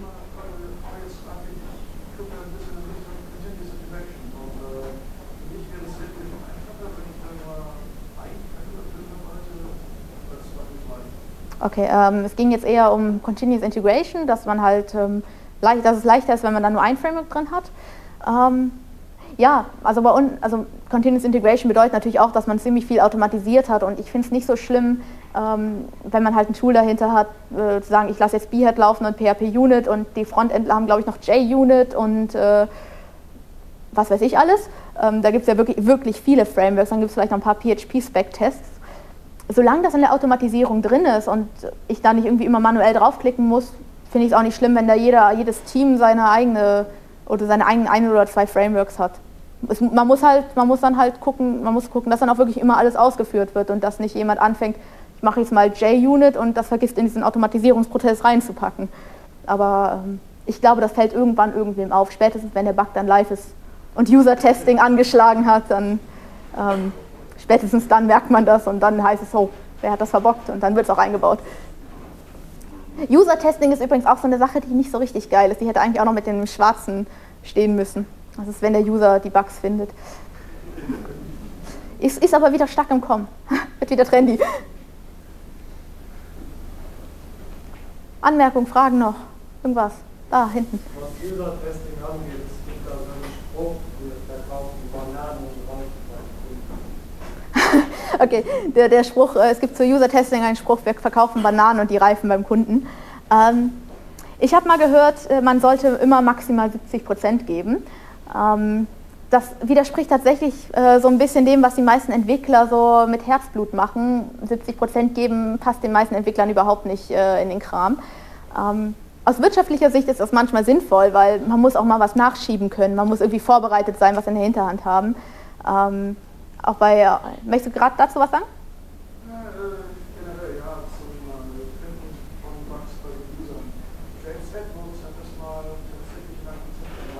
A: Okay, es ging jetzt eher um Continuous Integration, dass man halt dass es leichter ist, wenn man dann nur ein Framework drin hat. Ja, also bei uns, also Continuous Integration bedeutet natürlich auch, dass man ziemlich viel automatisiert hat und ich finde es nicht so schlimm, wenn man halt ein Tool dahinter hat, zu sagen, ich lasse jetzt Behat laufen und PHP-Unit und die Frontendler haben, glaube ich, noch JUnit und was weiß ich alles. Da gibt es ja wirklich viele Frameworks, dann gibt es vielleicht noch ein paar PHP-Spec-Tests. Solange das in der Automatisierung drin ist und ich da nicht irgendwie immer manuell draufklicken muss, finde ich es auch nicht schlimm, wenn da jedes Team seine eigenen ein oder zwei Frameworks hat. Man muss gucken, dass dann auch wirklich immer alles ausgeführt wird und dass nicht jemand anfängt, ich mache jetzt mal JUnit und das vergisst in diesen Automatisierungsprozess reinzupacken. Aber ich glaube, das fällt irgendwann irgendwem auf, spätestens wenn der Bug dann live ist und User-Testing angeschlagen hat, dann spätestens dann merkt man das und dann heißt es so, wer hat das verbockt und dann wird es auch eingebaut. User-Testing ist übrigens auch so eine Sache, die nicht so richtig geil ist. Die hätte eigentlich auch noch mit dem Schwarzen stehen müssen. Das ist, wenn der User die Bugs findet. Ist aber wieder stark im Kommen. Wird wieder trendy. Anmerkungen, Fragen noch? Irgendwas? Da, hinten.
F: Was User-Testing angeht, es gibt da so einen Spruch, wir verkaufen Bananen und
A: Okay, der Spruch, es gibt zu User-Testing einen Spruch, wir verkaufen Bananen und die reifen beim Kunden. Ich habe mal gehört, man sollte immer maximal 70% geben. Das widerspricht tatsächlich so ein bisschen dem, was die meisten Entwickler so mit Herzblut machen. 70% geben passt den meisten Entwicklern überhaupt nicht in den Kram. Aus wirtschaftlicher Sicht ist das manchmal sinnvoll, weil man muss auch mal was nachschieben können. Man muss irgendwie vorbereitet sein, was in der Hinterhand haben. Möchtest du gerade dazu was sagen?
E: Generell, ja, zum Finden von Bugs bei den Usern. James Edmonds hat das mal tatsächlich in einem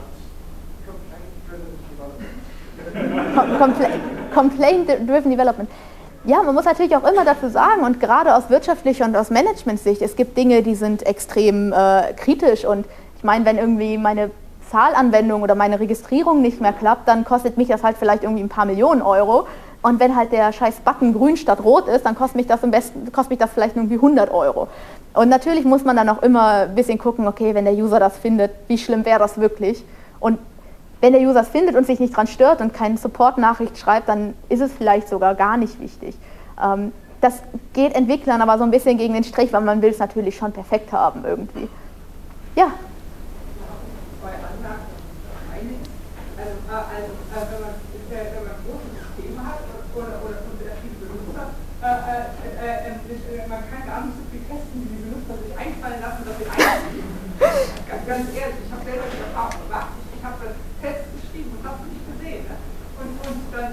E: Konzept gemacht.
A: Complaint-Driven Development. Ja, man muss natürlich auch immer dafür sagen, und gerade aus wirtschaftlicher und aus Management-Sicht, es gibt Dinge, die sind extrem kritisch. Und ich meine, wenn irgendwie meine Zahlanwendung oder meine Registrierung nicht mehr klappt, dann kostet mich das halt vielleicht irgendwie ein paar Millionen Euro. Und wenn halt der scheiß Button grün statt rot ist, dann kostet mich das vielleicht irgendwie 100 Euro. Und natürlich muss man dann auch immer ein bisschen gucken, okay, wenn der User das findet, wie schlimm wäre das wirklich? Und wenn der User es findet und sich nicht dran stört und keine Support-Nachricht schreibt, dann ist es vielleicht sogar gar nicht wichtig. Das geht Entwicklern aber so ein bisschen gegen den Strich, weil man will es natürlich schon perfekt haben irgendwie. Ja?
C: Zwei Anmerkungen. Eine, wenn man große Systeme hat oder sehr viele Benutzer,
H: man kann gar nicht so viel testen, wie die Benutzer sich einfallen lassen, dass sie eingeben. Ganz ehrlich, ich habe selber die Erfahrung gemacht, ich habe das Test geschrieben und habe es nicht gesehen. Ne? Und dann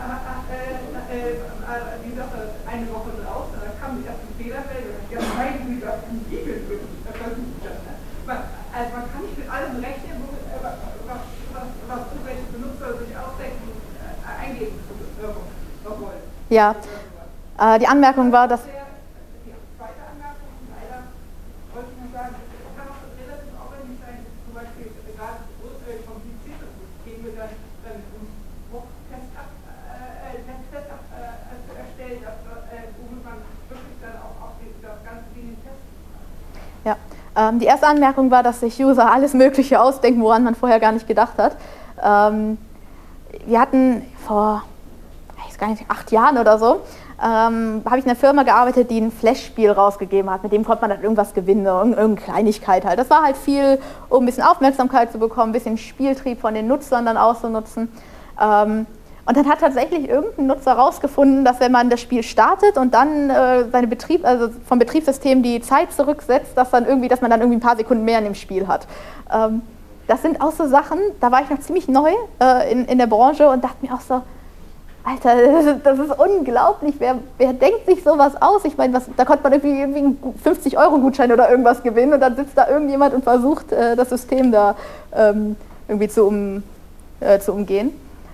H: die Sache eine Woche raus, dann kam die erste Fehlermeldung, ja, meine Güte, das kann Bibel versucht das. Ne? Also man kann nicht mit allem rechnen, was irgendwelche Benutzer sich ausdenken, eingeben wollen.
A: Ja, die Anmerkung war, dass...
H: Die zweite Anmerkung, leider wollte ich nur sagen, es kann auch relativ aufwendig sein, zum Beispiel gerade komplizierte Systeme dann Test erstellt, womit man wirklich dann auch das ganze Ding testen kann.
A: Ja, die erste Anmerkung war, dass sich User alles Mögliche ausdenken, woran man vorher gar nicht gedacht hat. Wir hatten vor, ich weiß gar nicht, 8 Jahren oder so, habe ich in einer Firma gearbeitet, die ein Flash-Spiel rausgegeben hat. Mit dem konnte man dann irgendwas gewinnen, irgendeine Kleinigkeit halt. Das war halt viel, um ein bisschen Aufmerksamkeit zu bekommen, ein bisschen Spieltrieb von den Nutzern dann auszunutzen. Und dann hat tatsächlich irgendein Nutzer rausgefunden, dass wenn man das Spiel startet und dann vom Betriebssystem die Zeit zurücksetzt, dass man dann irgendwie ein paar Sekunden mehr in dem Spiel hat. Das sind auch so Sachen, da war ich noch ziemlich neu in der Branche und dachte mir auch so, Alter, das ist unglaublich, wer denkt sich sowas aus? Ich meine, da konnte man irgendwie einen 50-Euro-Gutschein oder irgendwas gewinnen und dann sitzt da irgendjemand und versucht, das System da irgendwie zu umgehen.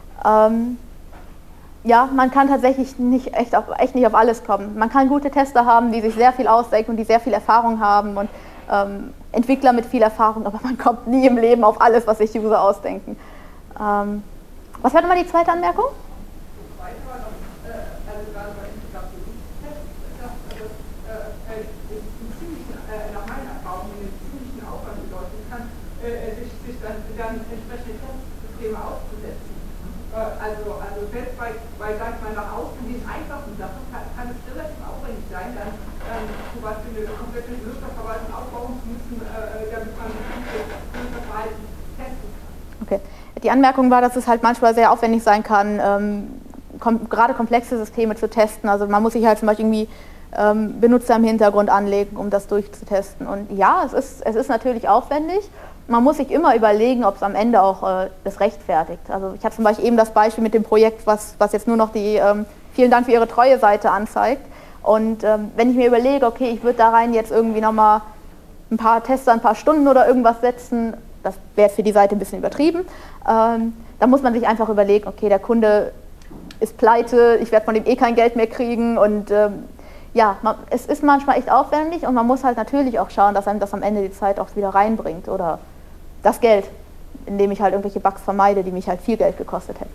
A: Ja, man kann tatsächlich echt nicht auf alles kommen. Man kann gute Tester haben, die sich sehr viel ausdenken und die sehr viel Erfahrung haben und Entwickler mit viel Erfahrung, aber man kommt nie im Leben auf alles, was sich User ausdenken. Was war nochmal die zweite Anmerkung?
H: Dann entsprechende Testsysteme aufzusetzen. Also selbst bei sag ich mal, nach außen den einfachen Sachen kann es relativ aufwendig sein, dann zum Beispiel eine komplette Benutzerverwaltung aufbauen zu müssen, damit man bestimmte Benutzerverhalten testen kann.
A: Okay. Die Anmerkung war, dass es halt manchmal sehr aufwendig sein kann, gerade komplexe Systeme zu testen. Also man muss sich halt zum Beispiel irgendwie Benutzer im Hintergrund anlegen, um das durchzutesten. Und ja, es ist natürlich aufwendig. Man muss sich immer überlegen, ob es am Ende auch das rechtfertigt. Also ich habe zum Beispiel eben das Beispiel mit dem Projekt, was jetzt nur noch die vielen Dank für Ihre Treue-Seite anzeigt. Und wenn ich mir überlege, okay, ich würde da rein jetzt irgendwie nochmal ein paar Tester, ein paar Stunden oder irgendwas setzen, das wäre für die Seite ein bisschen übertrieben, dann muss man sich einfach überlegen, okay, der Kunde ist pleite, ich werde von dem kein Geld mehr kriegen und ja, es ist manchmal echt aufwendig und man muss halt natürlich auch schauen, dass einem das am Ende die Zeit auch wieder reinbringt oder das Geld, indem ich halt irgendwelche Bugs vermeide, die mich halt viel Geld gekostet hätten.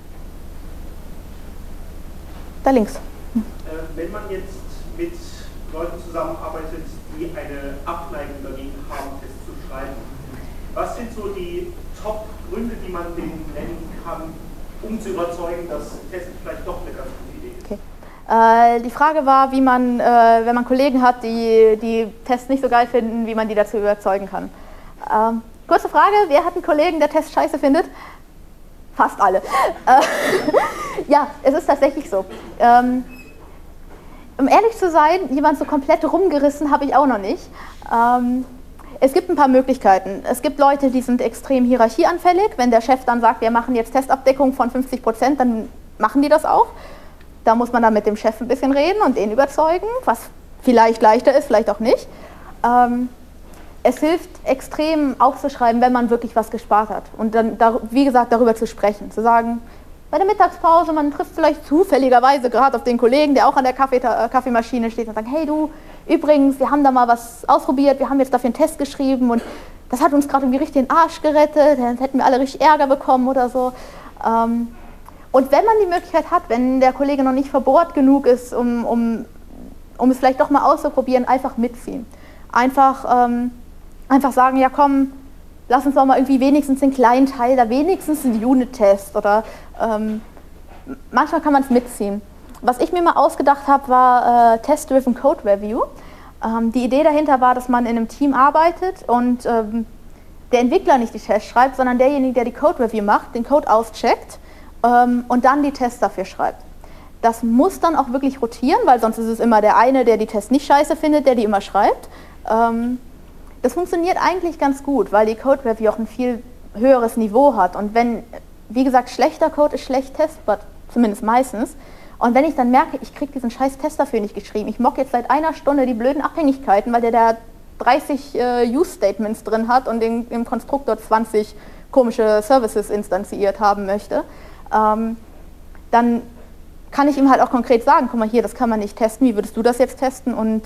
A: Da links.
I: Wenn man jetzt mit Leuten zusammenarbeitet, die eine Abneigung dagegen haben, Tests zu schreiben, was sind so die Top-Gründe, die man denen nennen kann, um zu überzeugen, dass Testen vielleicht doch eine ganz gute Idee ist?
A: Okay. Die Frage war, wie man, wenn man Kollegen hat, die Tests nicht so geil finden, wie man die dazu überzeugen kann. Kurze Frage, wer hat einen Kollegen, der Tests scheiße findet? Fast alle. Ja, es ist tatsächlich so. Um ehrlich zu sein, jemand so komplett rumgerissen habe ich auch noch nicht. Es gibt ein paar Möglichkeiten. Es gibt Leute, die sind extrem hierarchieanfällig. Wenn der Chef dann sagt, wir machen jetzt Testabdeckung von 50%, dann machen die das auch. Da muss man dann mit dem Chef ein bisschen reden und den überzeugen, was vielleicht leichter ist, vielleicht auch nicht. Es hilft extrem aufzuschreiben, wenn man wirklich was gespart hat. Und dann, wie gesagt, darüber zu sprechen. Zu sagen, bei der Mittagspause, man trifft vielleicht zufälligerweise gerade auf den Kollegen, der auch an der Kaffeemaschine steht und sagt, hey du, übrigens, wir haben da mal was ausprobiert, wir haben jetzt dafür einen Test geschrieben und das hat uns gerade irgendwie richtig den Arsch gerettet, dann hätten wir alle richtig Ärger bekommen oder so. Und wenn man die Möglichkeit hat, wenn der Kollege noch nicht verbohrt genug ist, um es vielleicht doch mal auszuprobieren, einfach mitziehen. Einfach sagen, ja komm, lass uns doch mal irgendwie wenigstens den kleinen Teil, da wenigstens einen Unit-Test oder manchmal kann man es mitziehen. Was ich mir mal ausgedacht habe, war Test-Driven Code Review. Die Idee dahinter war, dass man in einem Team arbeitet und der Entwickler nicht die Tests schreibt, sondern derjenige, der die Code Review macht, den Code auscheckt und dann die Tests dafür schreibt. Das muss dann auch wirklich rotieren, weil sonst ist es immer der eine, der die Tests nicht scheiße findet, der die immer schreibt. Das funktioniert eigentlich ganz gut, weil die Code Review auch ein viel höheres Niveau hat. Und wenn, wie gesagt, schlechter Code ist schlecht testbar, zumindest meistens. Und wenn ich dann merke, ich kriege diesen scheiß Test dafür nicht geschrieben, ich mock jetzt seit einer Stunde die blöden Abhängigkeiten, weil der da 30 Use-Statements drin hat und im Konstruktor 20 komische Services instanziert haben möchte, dann kann ich ihm halt auch konkret sagen, guck mal hier, das kann man nicht testen, wie würdest du das jetzt testen? Und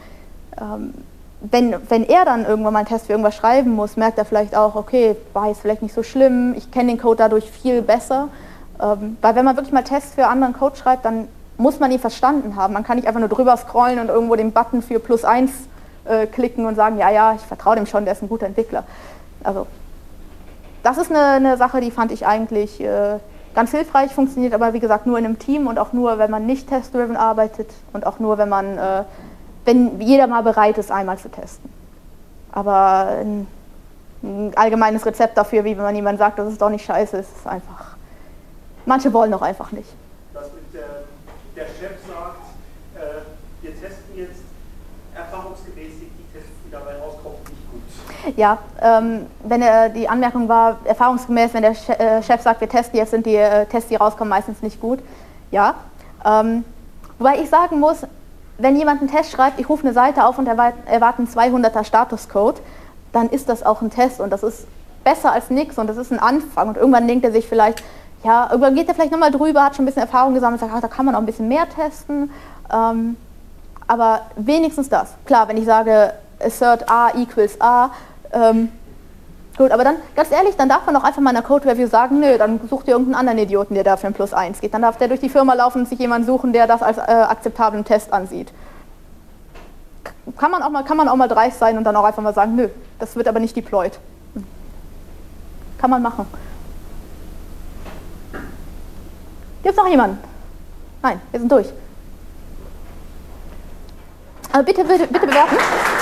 A: wenn er dann irgendwann mal einen Test für irgendwas schreiben muss, merkt er vielleicht auch, okay, war jetzt vielleicht nicht so schlimm, ich kenne den Code dadurch viel besser. Weil wenn man wirklich mal Tests für anderen Code schreibt, dann muss man ihn verstanden haben. Man kann nicht einfach nur drüber scrollen und irgendwo den Button für +1 klicken und sagen, ja, ich vertraue dem schon, der ist ein guter Entwickler. Also das ist eine Sache, die fand ich eigentlich ganz hilfreich, funktioniert aber wie gesagt nur in einem Team und auch nur, wenn man nicht test-driven arbeitet und auch nur, wenn jeder mal bereit ist, einmal zu testen. Aber ein allgemeines Rezept dafür, wie wenn man jemandem sagt, dass es doch nicht scheiße ist, ist einfach, manche wollen doch einfach nicht.
I: Dass der Chef sagt, wir testen jetzt erfahrungsgemäß die Tests, die dabei rauskommen, nicht gut.
A: Ja, wenn die Anmerkung war, erfahrungsgemäß, wenn der Chef sagt, wir testen jetzt, sind die Tests, die rauskommen, meistens nicht gut. Ja, wobei ich sagen muss, wenn jemand einen Test schreibt, ich rufe eine Seite auf und erwarte einen 200er Statuscode, dann ist das auch ein Test und das ist besser als nichts und das ist ein Anfang und irgendwann denkt er sich vielleicht, ja, irgendwann geht er vielleicht nochmal drüber, hat schon ein bisschen Erfahrung gesammelt und sagt, da kann man auch ein bisschen mehr testen, aber wenigstens das. Klar, wenn ich sage, assert A equals A, gut, aber dann, ganz ehrlich, dann darf man auch einfach mal in einer Code-Review sagen, nö, dann sucht ihr irgendeinen anderen Idioten, der dafür ein +1 geht. Dann darf der durch die Firma laufen und sich jemanden suchen, der das als akzeptablen Test ansieht. Kann man auch mal dreist sein und dann auch einfach mal sagen, nö, das wird aber nicht deployed. Kann man machen. Gibt es noch jemanden? Nein, wir sind durch. Aber bitte bewerten.